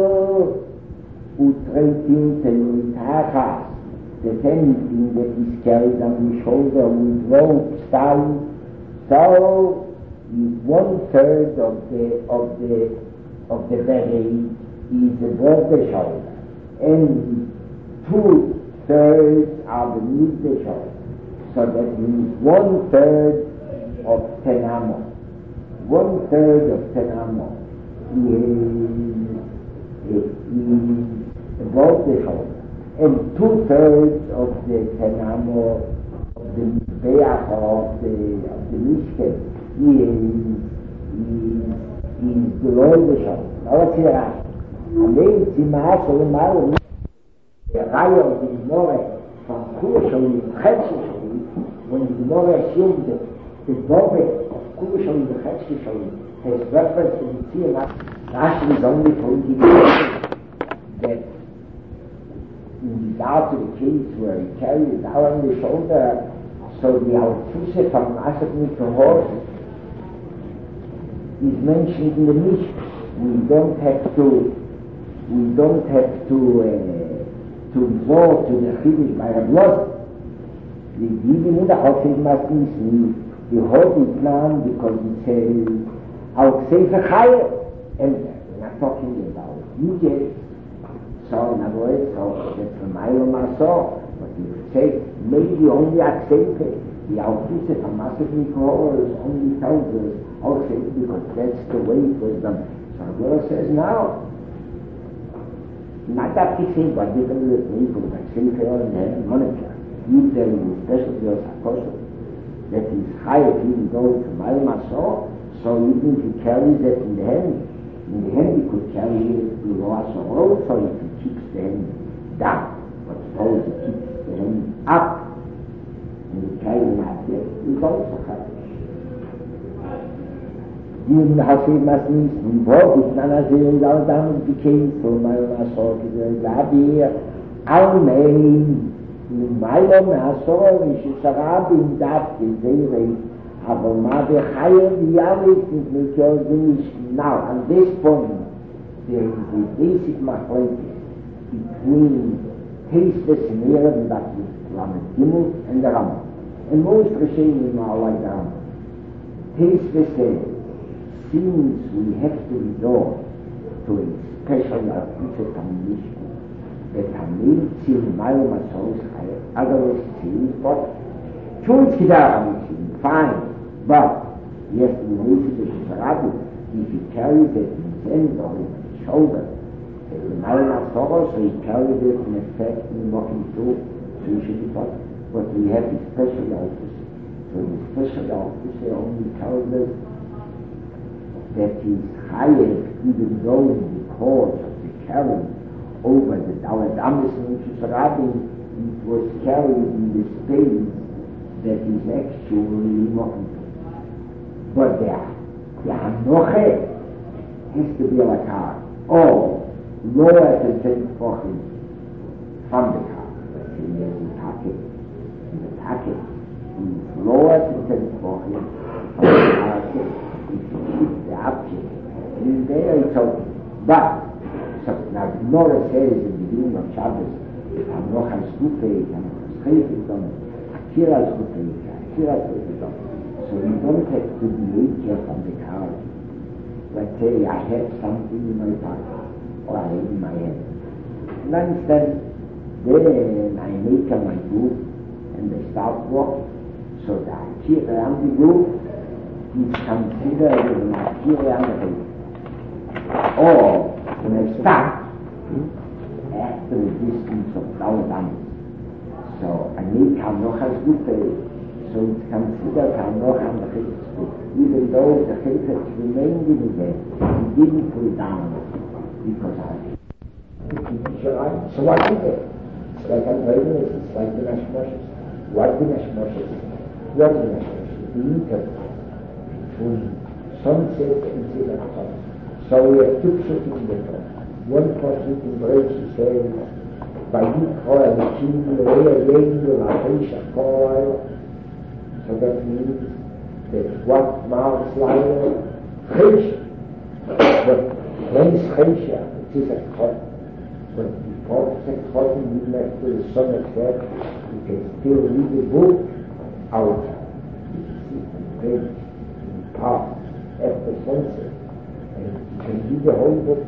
Utreitiltenitachas, the anything that is carried on the shoulder with rope style. So is one third of the of the of the beret is above the shoulder, and two thirds are beneath the shoulder. So that means one third of tenamo. One third of tenamo. Is, is above the shoulder, and two-thirds of the tenamo of the mizbeach of the of the mishkan is, is is below the shoulder. Now let's hear that. And then Tzimah Sholem the Raya of the Gemara from Kurshali, Chetzishali, when the Gemara assumed that the Dobe of Kurshali, the Chetzishali, has reference to the Tzimah. Rashi is only pointing out that in regard to the case where he carries it out on the shoulder, so the Altuse from Asaf Mikrohor is mentioned in the Mishnah. We don't have to, we don't have to, uh, to resort to the Chiddush by a blood. The Givim und the Chofim Matnisni, the hold it now because it says, I'll say for Chayah. And we're not talking about you get so in other words, so that's from Milo Maso, but you would say maybe only accept it. The Altuse from Asaf Mikrohor is only tells us accept because that's the way it was done. So the Gemara says now, not that to say what different people like Sinclair and then monitor. If there is a special Dios apostle that is higher even go to Malma so, so even if you carry that in the hand, in the hand you could carry it below us or so if you keep the hand down. But suppose you keep the hand up and you carry it like that, you also have it. Even Hasid Masnis, involved with Nanazir, our damage became so Malma so, Gabi, Almein. Malom Asor is Sarabin that is very aber ma the higher reality is now at this point there is a basic machlokes between tasteless and Arab that is Lamed Gimel and the Rambam. And most Rishonim are like the Rambam. Tasteless says, since we have to resort to a special article combination that Hamil Tzil Malom Asor is otherwise Tzil, but choose Kidar fine, but yes, in the way to the Sarabit, if you carry that in his hand or in his shoulder, the Malom Asor, so he carried it in effect in walking through, so you should be taught. But we have a special office. So the special office only tells us that is higher, even though in the course of the carrying over the Daled Amis and Sarabit, it was carried in the space that is actually walking through. But there, the Hanoche has to be like a car, or lower than ten Fochim from the car. Let's say there's a packet, and the packet is lower than ten Fochim from the packet. If you keep the object in there, it's okay. But, so now the Gemara says in the beginning of Shabbos, Hanoche has Gufe, Hanoche has Chayef, Akira is Gufe, Akira is Gufe. So you don't have to be here from the car. Let's say I have something in my pocket or I have in my hand. And instead, then I make up my group and they start walking. So the Akira around the group is considered an Akira around the group. Or when I start after a distance of Daled Amis. So I make Hanochas Gufe. So it's considered Hanoch and the Chayes, even though the Chayes remained in his head, he didn't put it down because I so what is it? It's like I'm writing it, it's like the Nashmoshes. What the Nashmoshes? What the Nashmoshes? The interval between sunset and Zilachot. So we have two shooting in the top. One person in breaks, he says, by you call a machine, the way a lady will have a call. So that means that what Marx Leiner Chesha, but when it's Chesha, it is a Chot. But before it's a Chot, even after the sun is set, you can still read the book outside. You can see the bridge in the park after sunset. And you can read the whole book.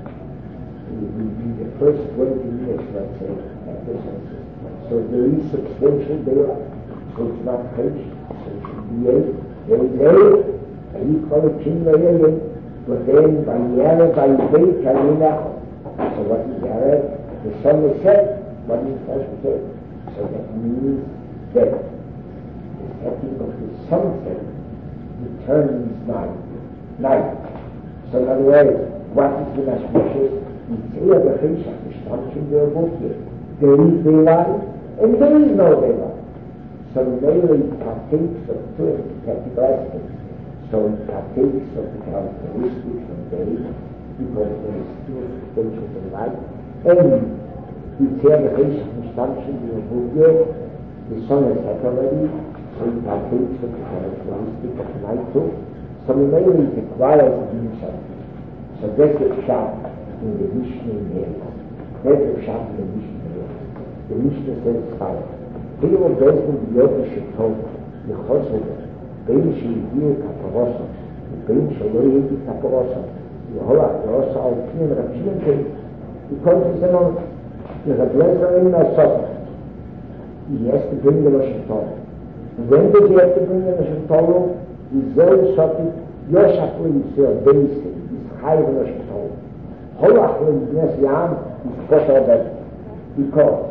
It will be the first twenty minutes, let's say, after sunset. So there is substantial daylight. So it's not Chesha, so it should be eight. There is eight, and you call it Chinmayel, but then by Yara, by Beit, Kalinach. So what is Yara? The sun is set, what is set? So that means that the setting of the sunset determines night. Night. So in other words, what is the Nashmoshes? It's here the Chesha, the Shtamshim, the book here. There is daylight, and there is no daylight. So mainly it partakes of two capital aspects. So it partakes of the characteristics of day, because there is two stages of light. And it's here the Chesha Mishtamshim in the book here. The sun is set already, so it partakes of the characteristics of night too. So mainly it requires to do something. So that's the Pshat in the Mishnah here. That's the Pshat in the Mishnah here. The Mishnah says fire. Here was based on the Yotische Tov, the Chosova, Ben Shehir Kaparosa, Ben Shaloi Kaparosa, the Hola Kaparosa, all Pien Rapshin Tate, because he said on the Rablezer in Asota, he has to bring the Rosh Tov. When does he have to bring the Rosh Tov? He said, Shoti, Yoshafu Yisrael, Beiske, is higher than Rosh Tov. Hola Kaparosa, Yam, is special better. Because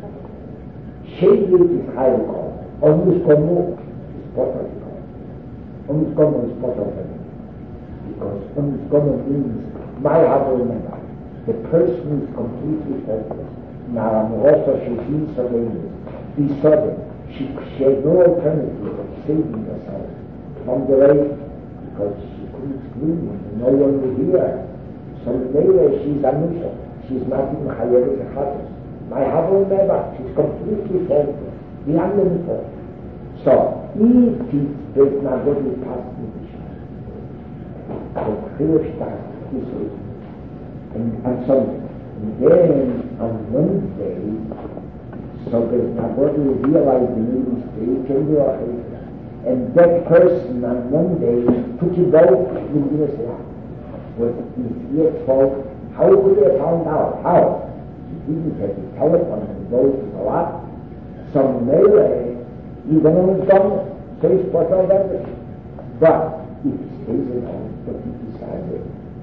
Shadid is higher called. Onuskomu is special called. Onuskomu is special better. Because Onuskomu means my Havol Meva. The person is completely helpless. Now, Amorosa Shezin Solenis, be sudden. She, she had no alternative of saving herself from the rape because she couldn't scream and no one would hear her. So later she's Anusha. She's not even Chayevet Echatos. My Havol Meva, she's completely helpless. Beyond the So, if he does not go to pass the Bishop, the Chilashtas is and on Sunday. And then on Wednesday, so there's nobody who realized the new mistake and the other. And that person on Monday took it out in the Islam. Was his fault? How could they have found out? How? He didn't have his telephone and goes to the lot. Some melee, you're going to done so he's put out everything. But if he stays at home, but he decided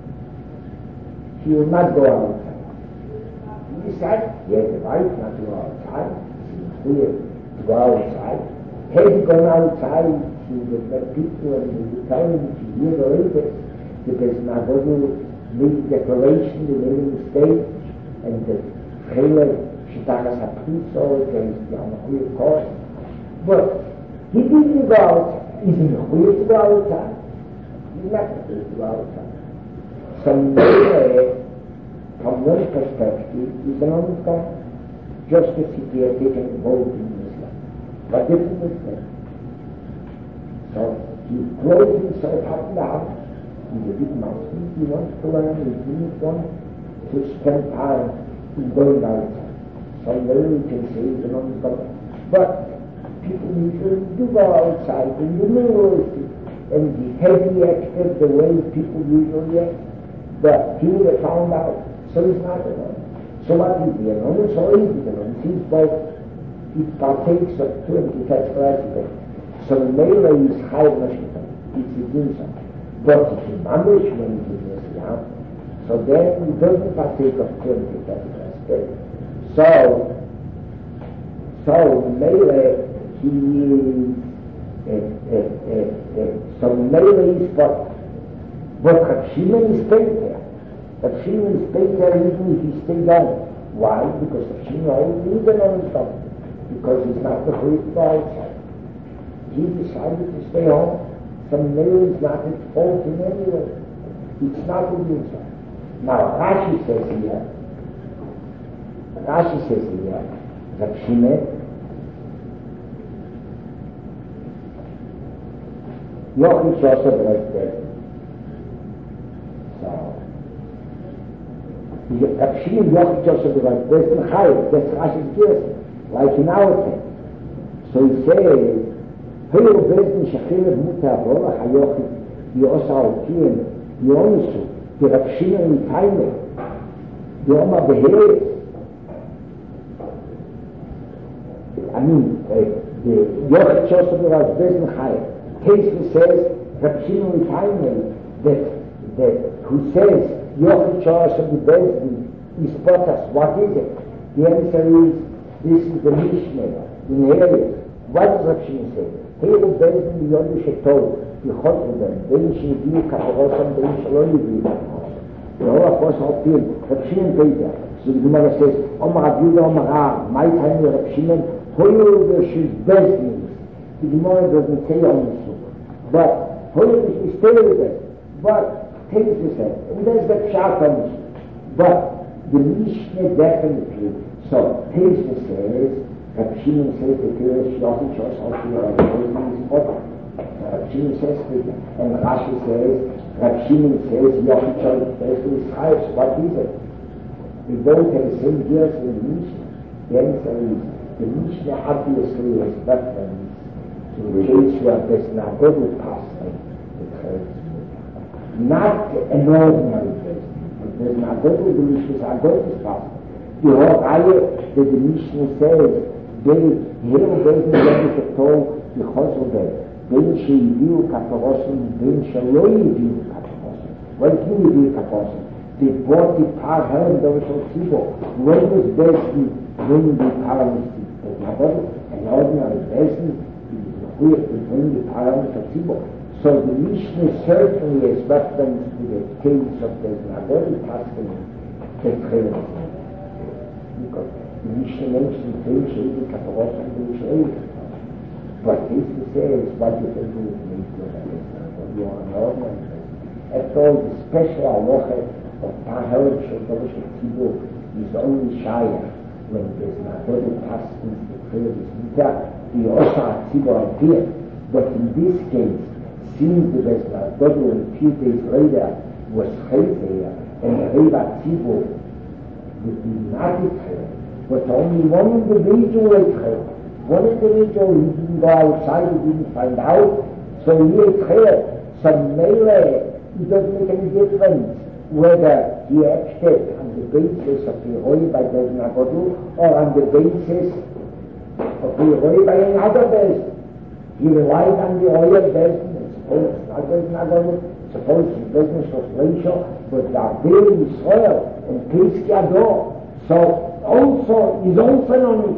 he will not go outside. He decided he had the right not to go outside. It seems weird to go outside. Had he gone outside, he would let people and he would tell him to hear the latest because Navodu made the declaration, they made a mistake, and the trailer, Shitagas Hapriso, against the Amahuya course. But he didn't go outside. He's in the way to go outside. He's not supposed to go outside. So maybe, from one perspective, he's an honest guy. Just as if he had taken a vote in Islam. But different mistake. So he closed himself up in the house. He's a big mountain. He wants to learn. He didn't want to spend time in going outside. So maybe we can say he's an honest guy. But people usually do go outside in the middle of it. And the heavy active, the way people usually act. But he would have found out, so he's not alone. So what is he alone? So he's alone. He's both, he partakes of two and he gets resident. So the Mela is high Mashita. It's a dinner. But if he managed when he is Islam, so then he doesn't partake of two and he gets resident. So, so Mela, he is, uh, uh, uh, uh, so Mela is what? But Rav Shimon is stayed there. Rav Shimon is stayed there even if he stayed down. Why? Because Rav Shimon always needs an honest doctor. Because he's not the free to go outside. He decided to stay home. Some male is not his fault in any way. It's not the inside. Now Rashi says here, Rashi says here, Rav Shimon, Yochid Shosha B'Rez Rav Shimon Yochid Joseph was based in Chayim, that's Rashi's guess, like in our time. So he says, Heyo Bezdin Shechilev Muta Avorach HaYochid Yosa Alkiyim Yonusu the Rav Shimon in Taime Yoma Behez I mean, the Yochid Joseph was based in Chayim. Case says, Rav Shimon in Taime that, that who says Yochid Joseph the Bezdin is Potas. What is it? The answer is, this is the Mishnah in areas. What does Rav Shimon say? Here the Bezdin the Yodu Shetov, the Chotruben, Ben Shivir Kaparosam, Ben Shalom Yivir Kaparosam. The whole of course all feel, Rav Shimon Peter. So the Gemara says, Omar Abiyuda, Omar Rav, my time with Rav Shimon, Hoyo the Shiz Bezdin. The Gemara doesn't say on this book. But, Hoyo the Shiz Bezdin. But, takes this head. And there's the Pshat on this. But, the Mishnah definitely. So, Pesach says, Rav Shimon says the Pirish Yochid Shos Alkiyah is Potas. Rav Shimon says it, and Rashi says, Rav Shimon says Yochid Shos is Chayos. What is it? We both have the same gears in the Mishnah. The answer is, the Mishnah obviously has reference to the case where there's not good with passing the third. Not an ordinary person. There's not good with the Mishnah, are good with passing. The whole ayah that the Mishnah says, they here doesn't get it at all because of that. Ben sheyiviu kaparosim, ben shelo yiviu kaparosim. What do you yiviu kaparosim? they bought the Par Helen, there was a Tzibo. When was Bezdin bringing the Parliament to Nagod? An ordinary Bezdin, who is bringing the Parliament to Tzibo. So the Mishnah certainly is reference to the case of the Nagod Paskin, the Tchilim. Because the Mishnah mentions the Shady Kaparot and the Shady. But this is says, what you can do with me to that you are an ordinary person. After all, the special halacha of Tahel Shulchan Tzibur is only shaya when there's not other passages the prayer is Mita, the Osha Tzibur appear. But in this case, since the Besna Dodo a few days later was Chayzeya and the Reba Tzibur would be not a prayer, but only one individual a prayer. One individual, he didn't go outside, he didn't find out, so he a prayer. Some melee, it doesn't make any difference whether he acted on the basis of the Roy by Bezdin Agodu or on the basis of the Roy by another Bezdin. He relied on the Roy of Bezdin, and suppose it's not Bezdin Agodu, suppose his business was Leisha, but they are there in Israel, and Pesach Ador. So also, is also on it,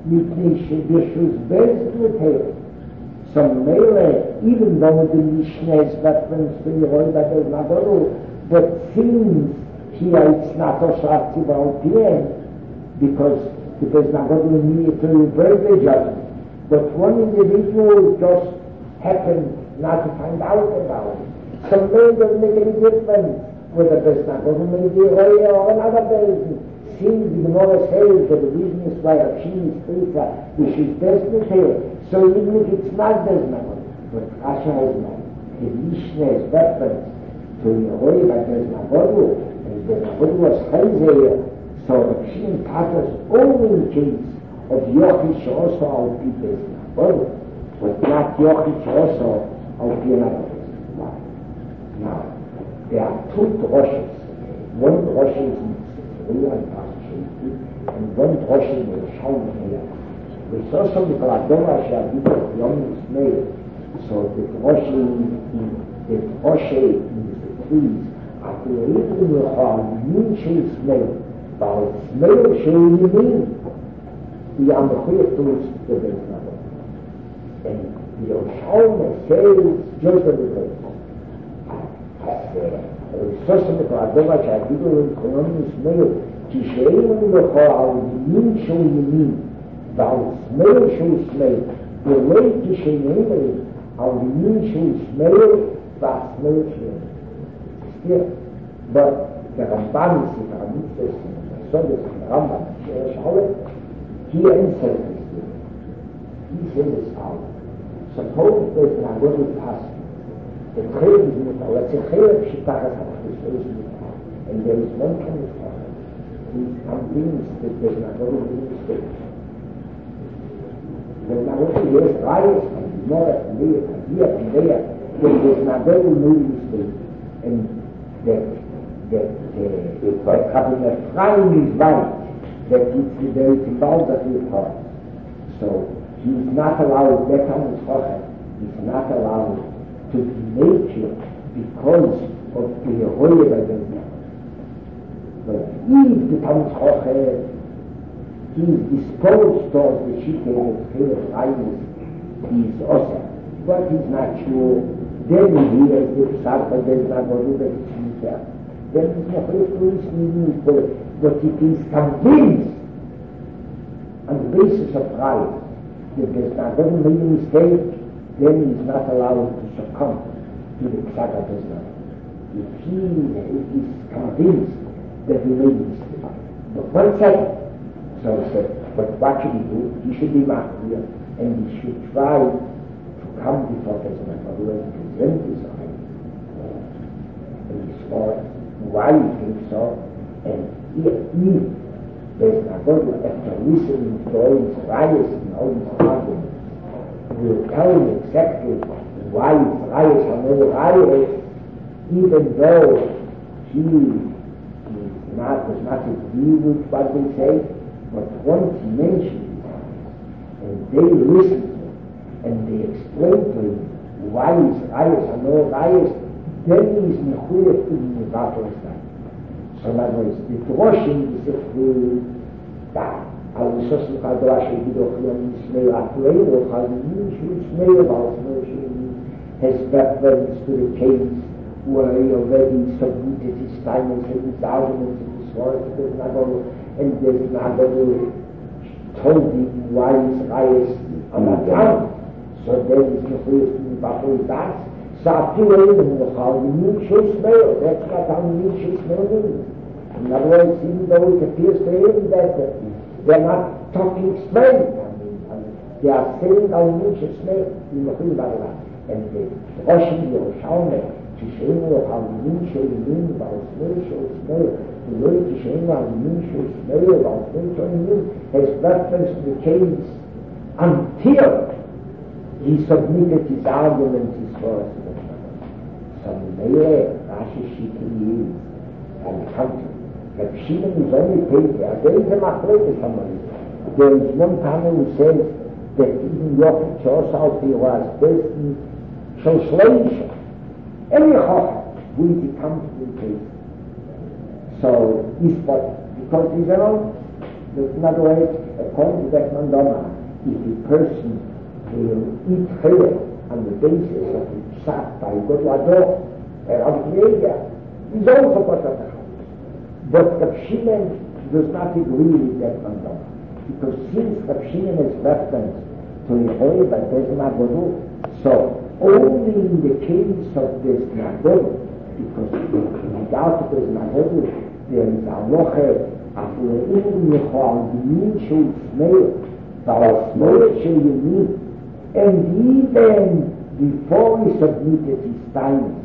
Yeshus Bezdin with him. Some melee, even though the Mishnah is reference to the Roy by Bezdin Agodu, but since here it's not also active out here, because the Bezdin Agodu needed to reverse the judgment. But one individual just happened not to find out about it. Some melee doesn't make any difference whether Bezdin Agodu may be Roy or another Bezdin. Since the Gemara says that the reason is why Rashi is Pesach, which is Bezdin here, so even if it's not Bezdin Agodu, but Rashi has not. The Mishnah is reference to Yehoy by Bezdin Agodu, and Bezdin Agodu was Chayzeya, so Rashi and Tatas only in case of Yochid She'oso al Pi Bezdin Agodu, but not Yochid She'oso al Pi another Bezdin. Now, there are two droshes. One drosh is in Tzivriya and Pasha, and one drosh is in Shalom Heya. וסוסו בקלדור שהגידו יום לפני, so the drosh in the drosh in the trees, התאירים לך ימין של סמל, ועל סמל של ימין, היא המחויב תרוץ בבית נבוא. And the Oshalma says just as it is. וסוסו בקלדור שהגידו יום לפני, תשאירים לך על ימין של ימין, ועל סמל שהוא סמל, ולא תשאירים על ימין שהוא סמל והסמל שלהם. סתיר. But the Ramban is the Ramitzvah, the Sodus of the Rambam, Sheresh Holek, he answers this thing. He says as follows. Suppose there's an Agodu Pasuk. The Chayr is Mutar. Let's say Chayr Shitachas HaChris is Mutar. And there is one kind of Chayr. He's convinced that there's an Agodu mistake. There's an Agodu, yes, Rayas, and Mora, and Leah, and here, and there. There's an Agodu mistake. And that that uh, that having a flying is right, that it's there is involved that he heart. So he is not allowed, that Talmud Chacham is not allowed to be nature because of the Yehoyah by the Nehemiah. But if the Talmud Chacham is disposed towards the Shita of Chayah Chayim, he is awesome. But he's not sure. Then he hears the Psalm, there's not going to be there. Then he's not going to listen to it. But if he's convinced on the basis of right that there's not going to be a mistake, then he's not allowed to succumb to the Psalm of Islam. If he is convinced that he made a mistake. But one second. So he said, but what should he do? He should be Machmir, and he should try to come before Pesach and present his eye. And he saw why he thinks so, and if there's not going to, after listening to all his rayas and all his arguments, will tell him exactly why his rayas are no rayas, even though he is not, does not agree with what they say, but once he mentions it, and they listen to him, and they explain to him why his rayas are no rayas, then he is mechuyef to the Nevato Islam. So in other words, the Roshim is if the that I was just looking at the Roshim Bidokhian Ismail Atleo, how the Yishu Ismail about Moshe has reference to the case where he already submitted his time and his arguments and his words, there's not going and there's not going to told him why his highest on that ground. So there is no place in the Bafo that. So I feel even the how the Yishu Ismail, that's not how the Yishu Ismail means. In other words, even though it appears to him that they're not talking straight, I mean, they are saying how Yishu Ismail, you know, think about that. And the Roshim Yerushalmi, Tishenu how Yishu Ismail, about Yishu Ismail, the word Tishenu how Yishu Ismail, about Yishu Ismail, has reference to the case until he submitted his arguments, his words. So Meir, Rashi Shikhi is an country. But Shimon is only paid there. There is a machlokes somebody. There is one panel who says that even Yochid Chosal was based in translation. Any chacham who is the country case. So is that because he's alone? In other words, according to that mandama, if a person will eat chayil on the basis of the pshat by God Lador, and of Yedia, he's also part of the house. But Rav Shimon does not agree with that mandama. Because since Rav Shimon is reference to Yehoy, but there's not Godu, so only in the case of this Nagodu, because without this Nagodu, there is a loche, Afurein Yehoy, the Yishu Ismail, the Ismail Sheyini, and even before he submitted his kindness,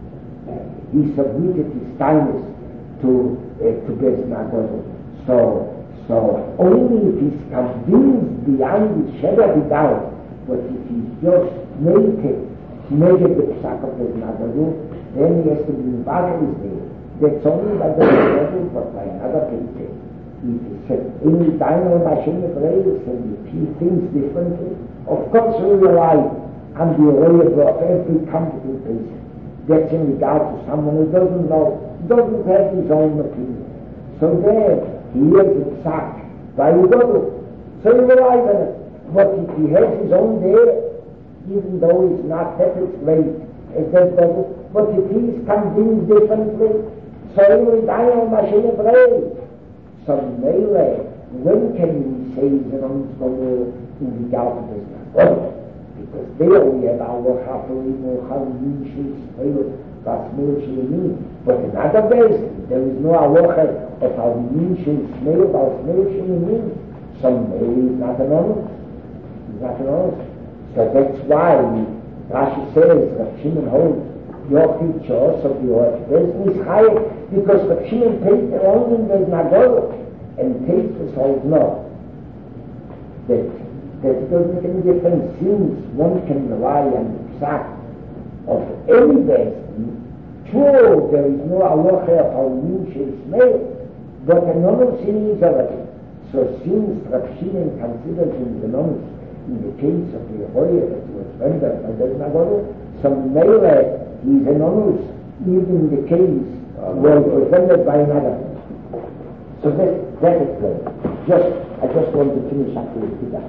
he submitted his kindness to uh, to Beis Nagodu. So, so only if he's convinced beyond the shadow of a doubt, but if he's just naked, naked the psak of Beis Nagodu, then he has to be involved with there. That's only by the Nagodu, but by another people. If he said, any time when Hashem prays, and if he thinks differently, of course we rely on the way of every competent person. That's in regard to someone who doesn't know, doesn't have his own opinion. So there, he has the psak by Ugodu. So he relies on it. But if he has his own there, even though he's not that great as that Ugodu, but if he's convinced differently, so he will die on Hashem praise. So Mele, when can we say that I'm going to in regard to this? Well, because there we have our Chaperim or Chalmin Shis, that's more Shilini. But in other days, there is no halacha of Chalmin Shis, that's more Shilini. So Mele is not an honor. It's not an honor. So that's why Rashi says that Shimon holds Yochid Chos of the Yochid. There's Nishayet, because Rav Shimon takes the only in the Nagodu, and takes us holds no. That that it doesn't make any difference since one can rely on the psak of any person. True, there is no halacha of Chalmin Sheismail, but a non-sin is already. So since Rav Shimon considers him the non in the case of the Yehoyah that was rendered by the Nagodu, so Mele he is a non even in the case where it was rendered by another. So that, that is good. Just, I just want to finish up with that.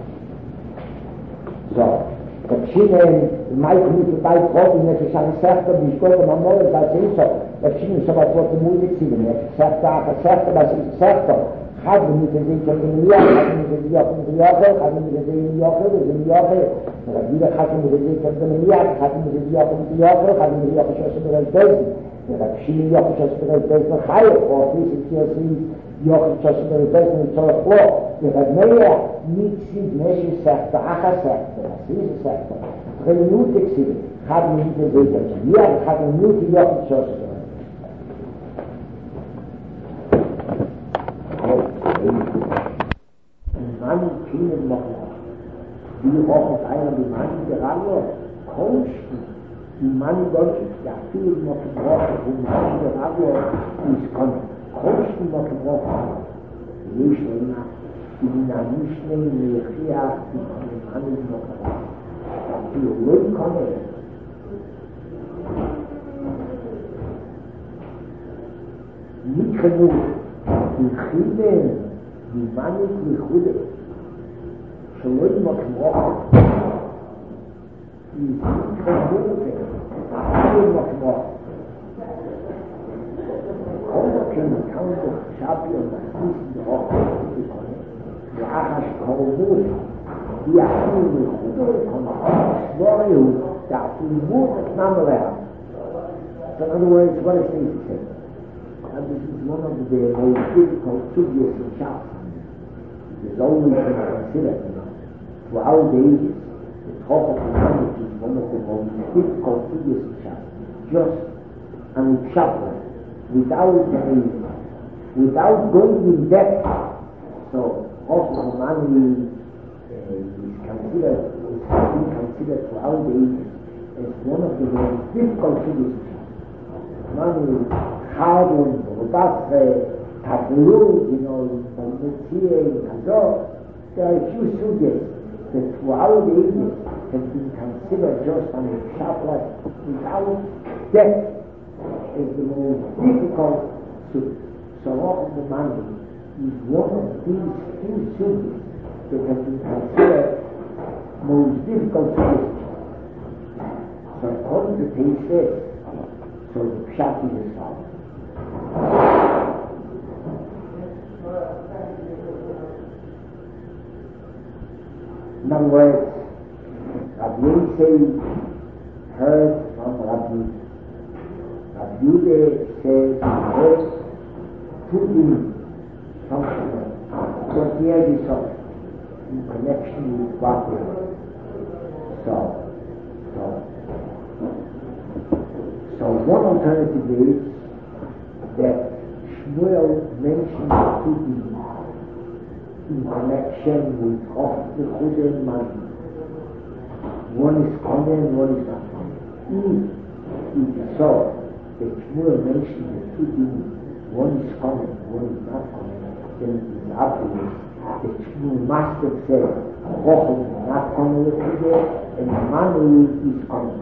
So, Rav Shimon, my community by quoting that is on Sefta, before the Mamor, that's also, Rav Shimon is about what the music is in it. Sefta, Sefta, that's Sefta. Had we need to say something new, had we need to say something new, had we need to say new, had we need to say new, had we need to say something new, had we need to say something new, had we need to say something new, Rav Shimon Yochid Shas Beis Chayil, or this is here sees Yochid Shas Beis in Tzorach Lo. You have Meir, Mitzid, Neshe Sefta, Acha Sefta, Asisa Sefta. Trenutik Sid, Chad Minute Zeta, Yad Chad Minute Yochid Shas Beis. Mann Kinder Mochla, wie hoch ist einer wie Mann gerade, Kosten. Die Mann Deutsch, ja, viel noch gebrochen, und die Radio ist kann Kosten noch gebrochen. Nicht immer, in der Mischne, in der Chia, die Mann noch gebrochen. Die Leute kommen. nicht genug. Die Chile, die Mann ist nicht gut. So wollen wir gemacht. Die nicht genug. So wollen wir gemacht. Kaum noch kennen, kaum noch Schabi und das Wissen der Hochzeit bekommen. Die Achash Korobot, die Achim mit Chudel kommen. Schworio, der Achimut das Name werden. So in other words, what is this to say? And this is one of the most difficult subjects in Shastra. It is always been considered, you know, throughout the ages. The talk of humanity is one of the most difficult subjects in Shastra. Just and with Shastra, without a, without going in depth. So, also humanity uh, is considered, is been considered throughout the ages as one of the most difficult subjects in Shastra. Money, Harvard, Robastre, Tableau, you know, Messier, Hazor. There are a few subjects that throughout the ages have been considered just on a chapter without depth as the most difficult subject. So often the money is one of these few subjects that have been considered most difficult subjects. So according to page six, so the pshat is as follows. In other words, Rabbi Yosef heard from Rabbi Rabbi Yehuda says he heard two things from what he had is in connection with what they heard. So, so, So one alternative is that Shmuel mentioned the two things in connection with Chof Mechudeh and Mani. One is common, one is not common. If it is so that Shmuel mentioned the two things, one is common, one is not common, then it is obvious that Shmuel must have said Chof is not common Mechudeh and Mani is common.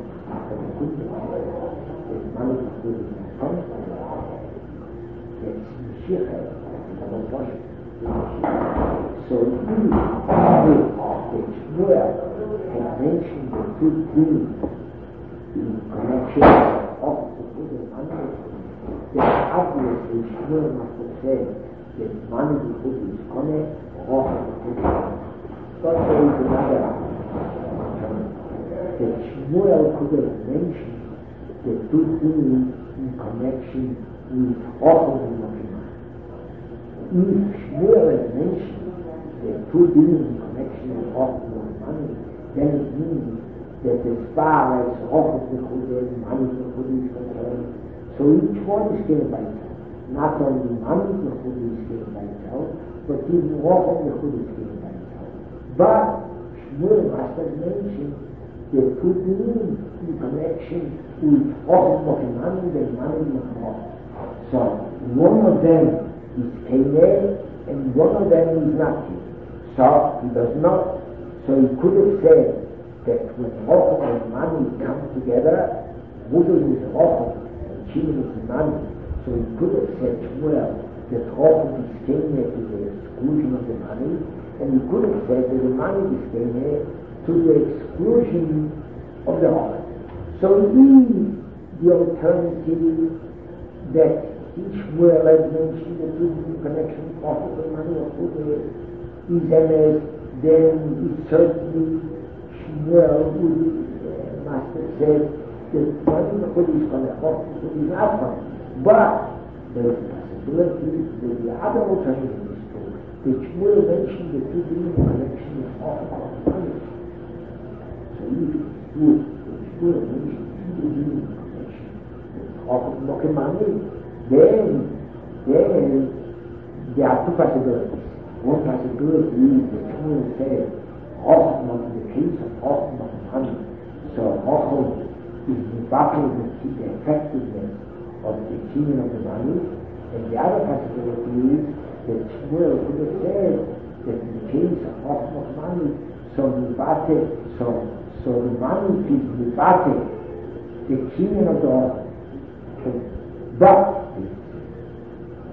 Money is good in the front. It's Mashiach, it's not so if the Shmuel had mentioned the two things in connection of the good and money, then obviously Shmuel must have said that money is good is connect or the good. But there is another that Shmuel could have mentioned the two things in connection with Ochel and Mokimah. If Shmuel has mentioned the two things in connection with Ochel and money, then it means that as far as Ochel Mechudeh and money Mechudeh is concerned, so each one is given by itself. Not only money Mechudeh is given by itself, but even Ochel Mechudeh is given by itself. But Shmuel must have mentioned the two things in connection with Ochel Mokimah and money Mechudeh. So one of them is Keineh and one of them is not Keineh. So he does not, so he could have said that when Ochel and money come together, Mudel is Ochel and Shimon is money. So he could have said, well, that Ochel is Keineh to the exclusion of the money, and he could have said that the money is Keineh to the exclusion of the Ochel. So he, the alternative that Shmuel has mentioned the two in connection with Ochel and money or Ochel is M S, then it certainly Shmuel would uh, must have said that money Mechudeh is connect, Ochel Mechudeh is not connect. But there is a possibility that the other alternative is true. That Shmuel mentioned the two in connection with Ochel and money. So if it's true that Shmuel mentioned the two in connection with Ochel and money, then, then there are two possibilities. One possibility is that Shmuel said, Ochel, in the case of Ochel and money, so Ochel is the battle with the effectiveness of the killing of the money, and the other possibility is that Shmuel could have said that in the case of Ochel and money, so the battle, so, so the money is the battle, the killing of the Ochel. But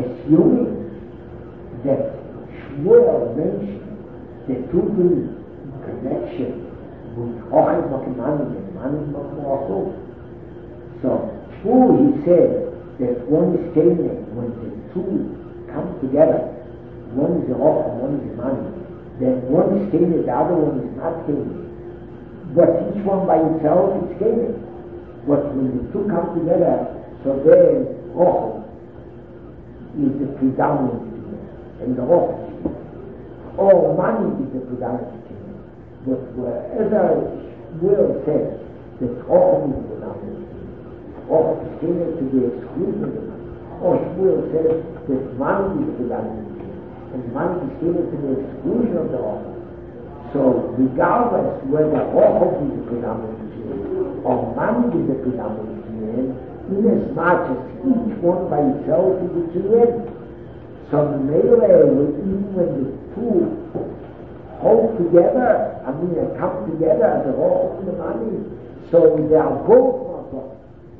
assuming that Shmuel mentioned the two being connection with Ochel Mokimani and Mani Mokimocho. So, true, he said that one is statement when the two come together, one is the Ochel, one is the Mani, then one is stated, the other one is not stated. But each one by itself is stated. But when the two come together, so then Ochel is the predominant statement, and the Ochel or Mani is the predominant statement. But wherever Shmuel says that Ochel is the predominant statement, Ochel is stated to the exclusion of the Mani, or Shmuel says that Mani is the predominant statement, and Mani is stated to the exclusion of the Ochel. So regardless whether Ochel is the predominant statement or Mani is the predominant statement, in as much as each one by itself is the statement, so melee, even when the two hold together, I mean they come together, the Ochel and the Mani, so they are both not.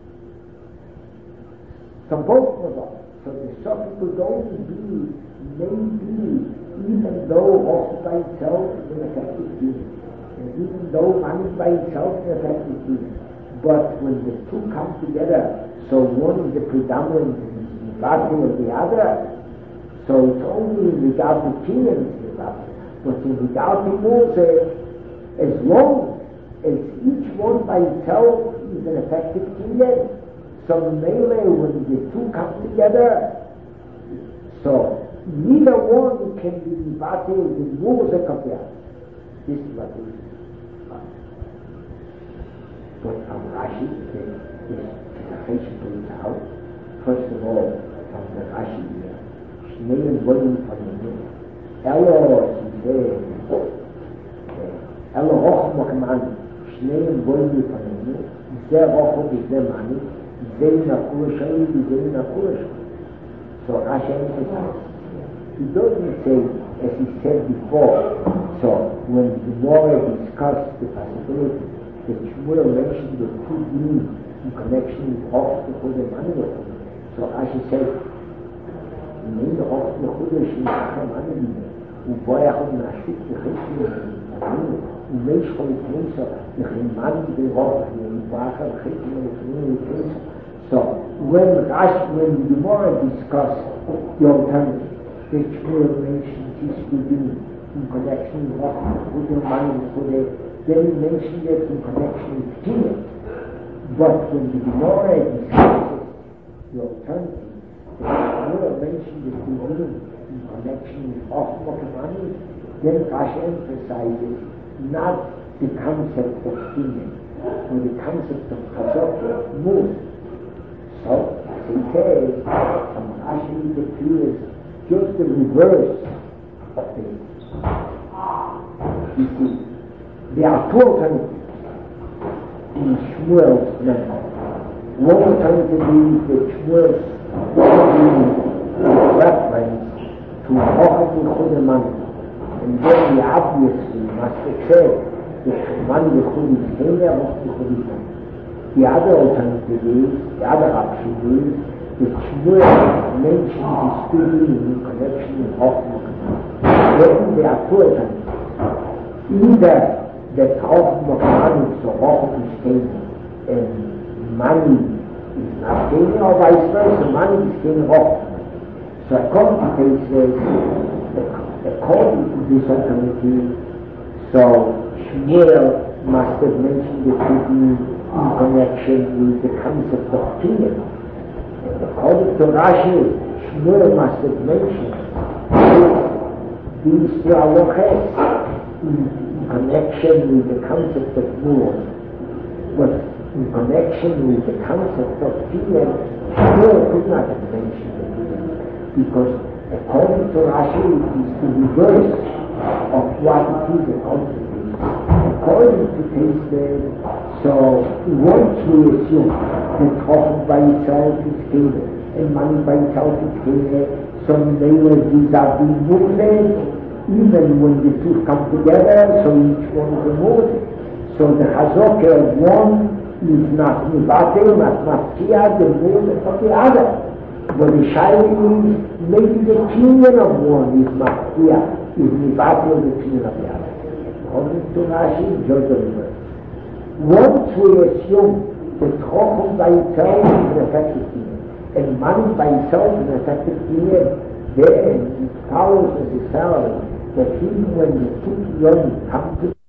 So both not. So the subject could only be, maybe, even though Ochel by itself is an effective being, and even though Mani by itself is an effective being, but when the two come together, so one is the predominant body of the other, so it's only in regard to Kinyan, but in regard to Moses, as long as each one by itself is an effective Kinyan, so melee when the two come together, so neither one can be divided with Moses of the other. This is what it is. But from Rashi, this is a patient brings out, first of all, from the Rashi here, Shneim Bolim Faninu, Elo, she said, Elo Ochel Mokimani, Shneim Bolim Faninu, Zeh Ochel Zeh Mani, Zeh Nakura Shai, Zeh Nakura Shai. So Rashi emphasizes, he doesn't say, as he said before, so when the Gemara discussed the possibility that Shmuel mentioned the two beings in connection with Ochel the Mani, so Rashi said, מן רוח לחודש נשכם ענבים ובו יכול נעשית לחשבי ענבים ומי שכול כנסה לחלמד ברוח ובאחר חשבי לפנים וכנסה. So when Rashi, when the Gemara discussed the alternative that Shmuel mentioned his beginning in connection with Ochel the Mani, then he mentioned it in connection with Kinyan. But when the Gemara discusses the alternative, Shmuel mentioned the beginning in connection with Ochel the Mani, then Rashi emphasizes not the concept of Kinyan, or the concept of Chazot, Moses. So, as he says, from Rashi it appears just the reverse of things. You see, there are two alternatives in Shmuel's method. One alternative is that Shmuel's reference to Ochel the Mani, and then we obviously must accept that Mani is Kenya, Ochel is Mani. The other alternative is, the other option is, that Shmuel mentioned his speaking in connection with Ochel the Mani. Then there are two alternatives. Either that Ochel the Mani, so Ochel is Kenya, and Mani is not Kenya, or vice versa, Mani is Kenya, Ochel. So according to this, says, according to this alternative, so Shmuel must have mentioned the speaking in connection with the concept of Kinyan. According to Rashi, Shmuel must have mentioned these two halachas in, in connection with the concept of Mur. But in connection with the concept of Kinyan, Shmuel could not have mentioned it. Because according to Rashi, it is the reverse of what it is according to this. According to this, so once we assume that Ochel by itself is Kenya and Mani by itself is Kenya, so neighbors these are being moved, even when the two come together, so each one is removed. So the Chazok of one is not Mivatel, not Mafkia, the movement of the other. But the Shaila is maybe the opinion of one is Mafia, is Mivati of the opinion of the other. According to Rashi, judge of the word. Once we assume that Chochum by itself is an effective opinion, and man by itself is an effective opinion, then it follows necessarily that even when the two young come to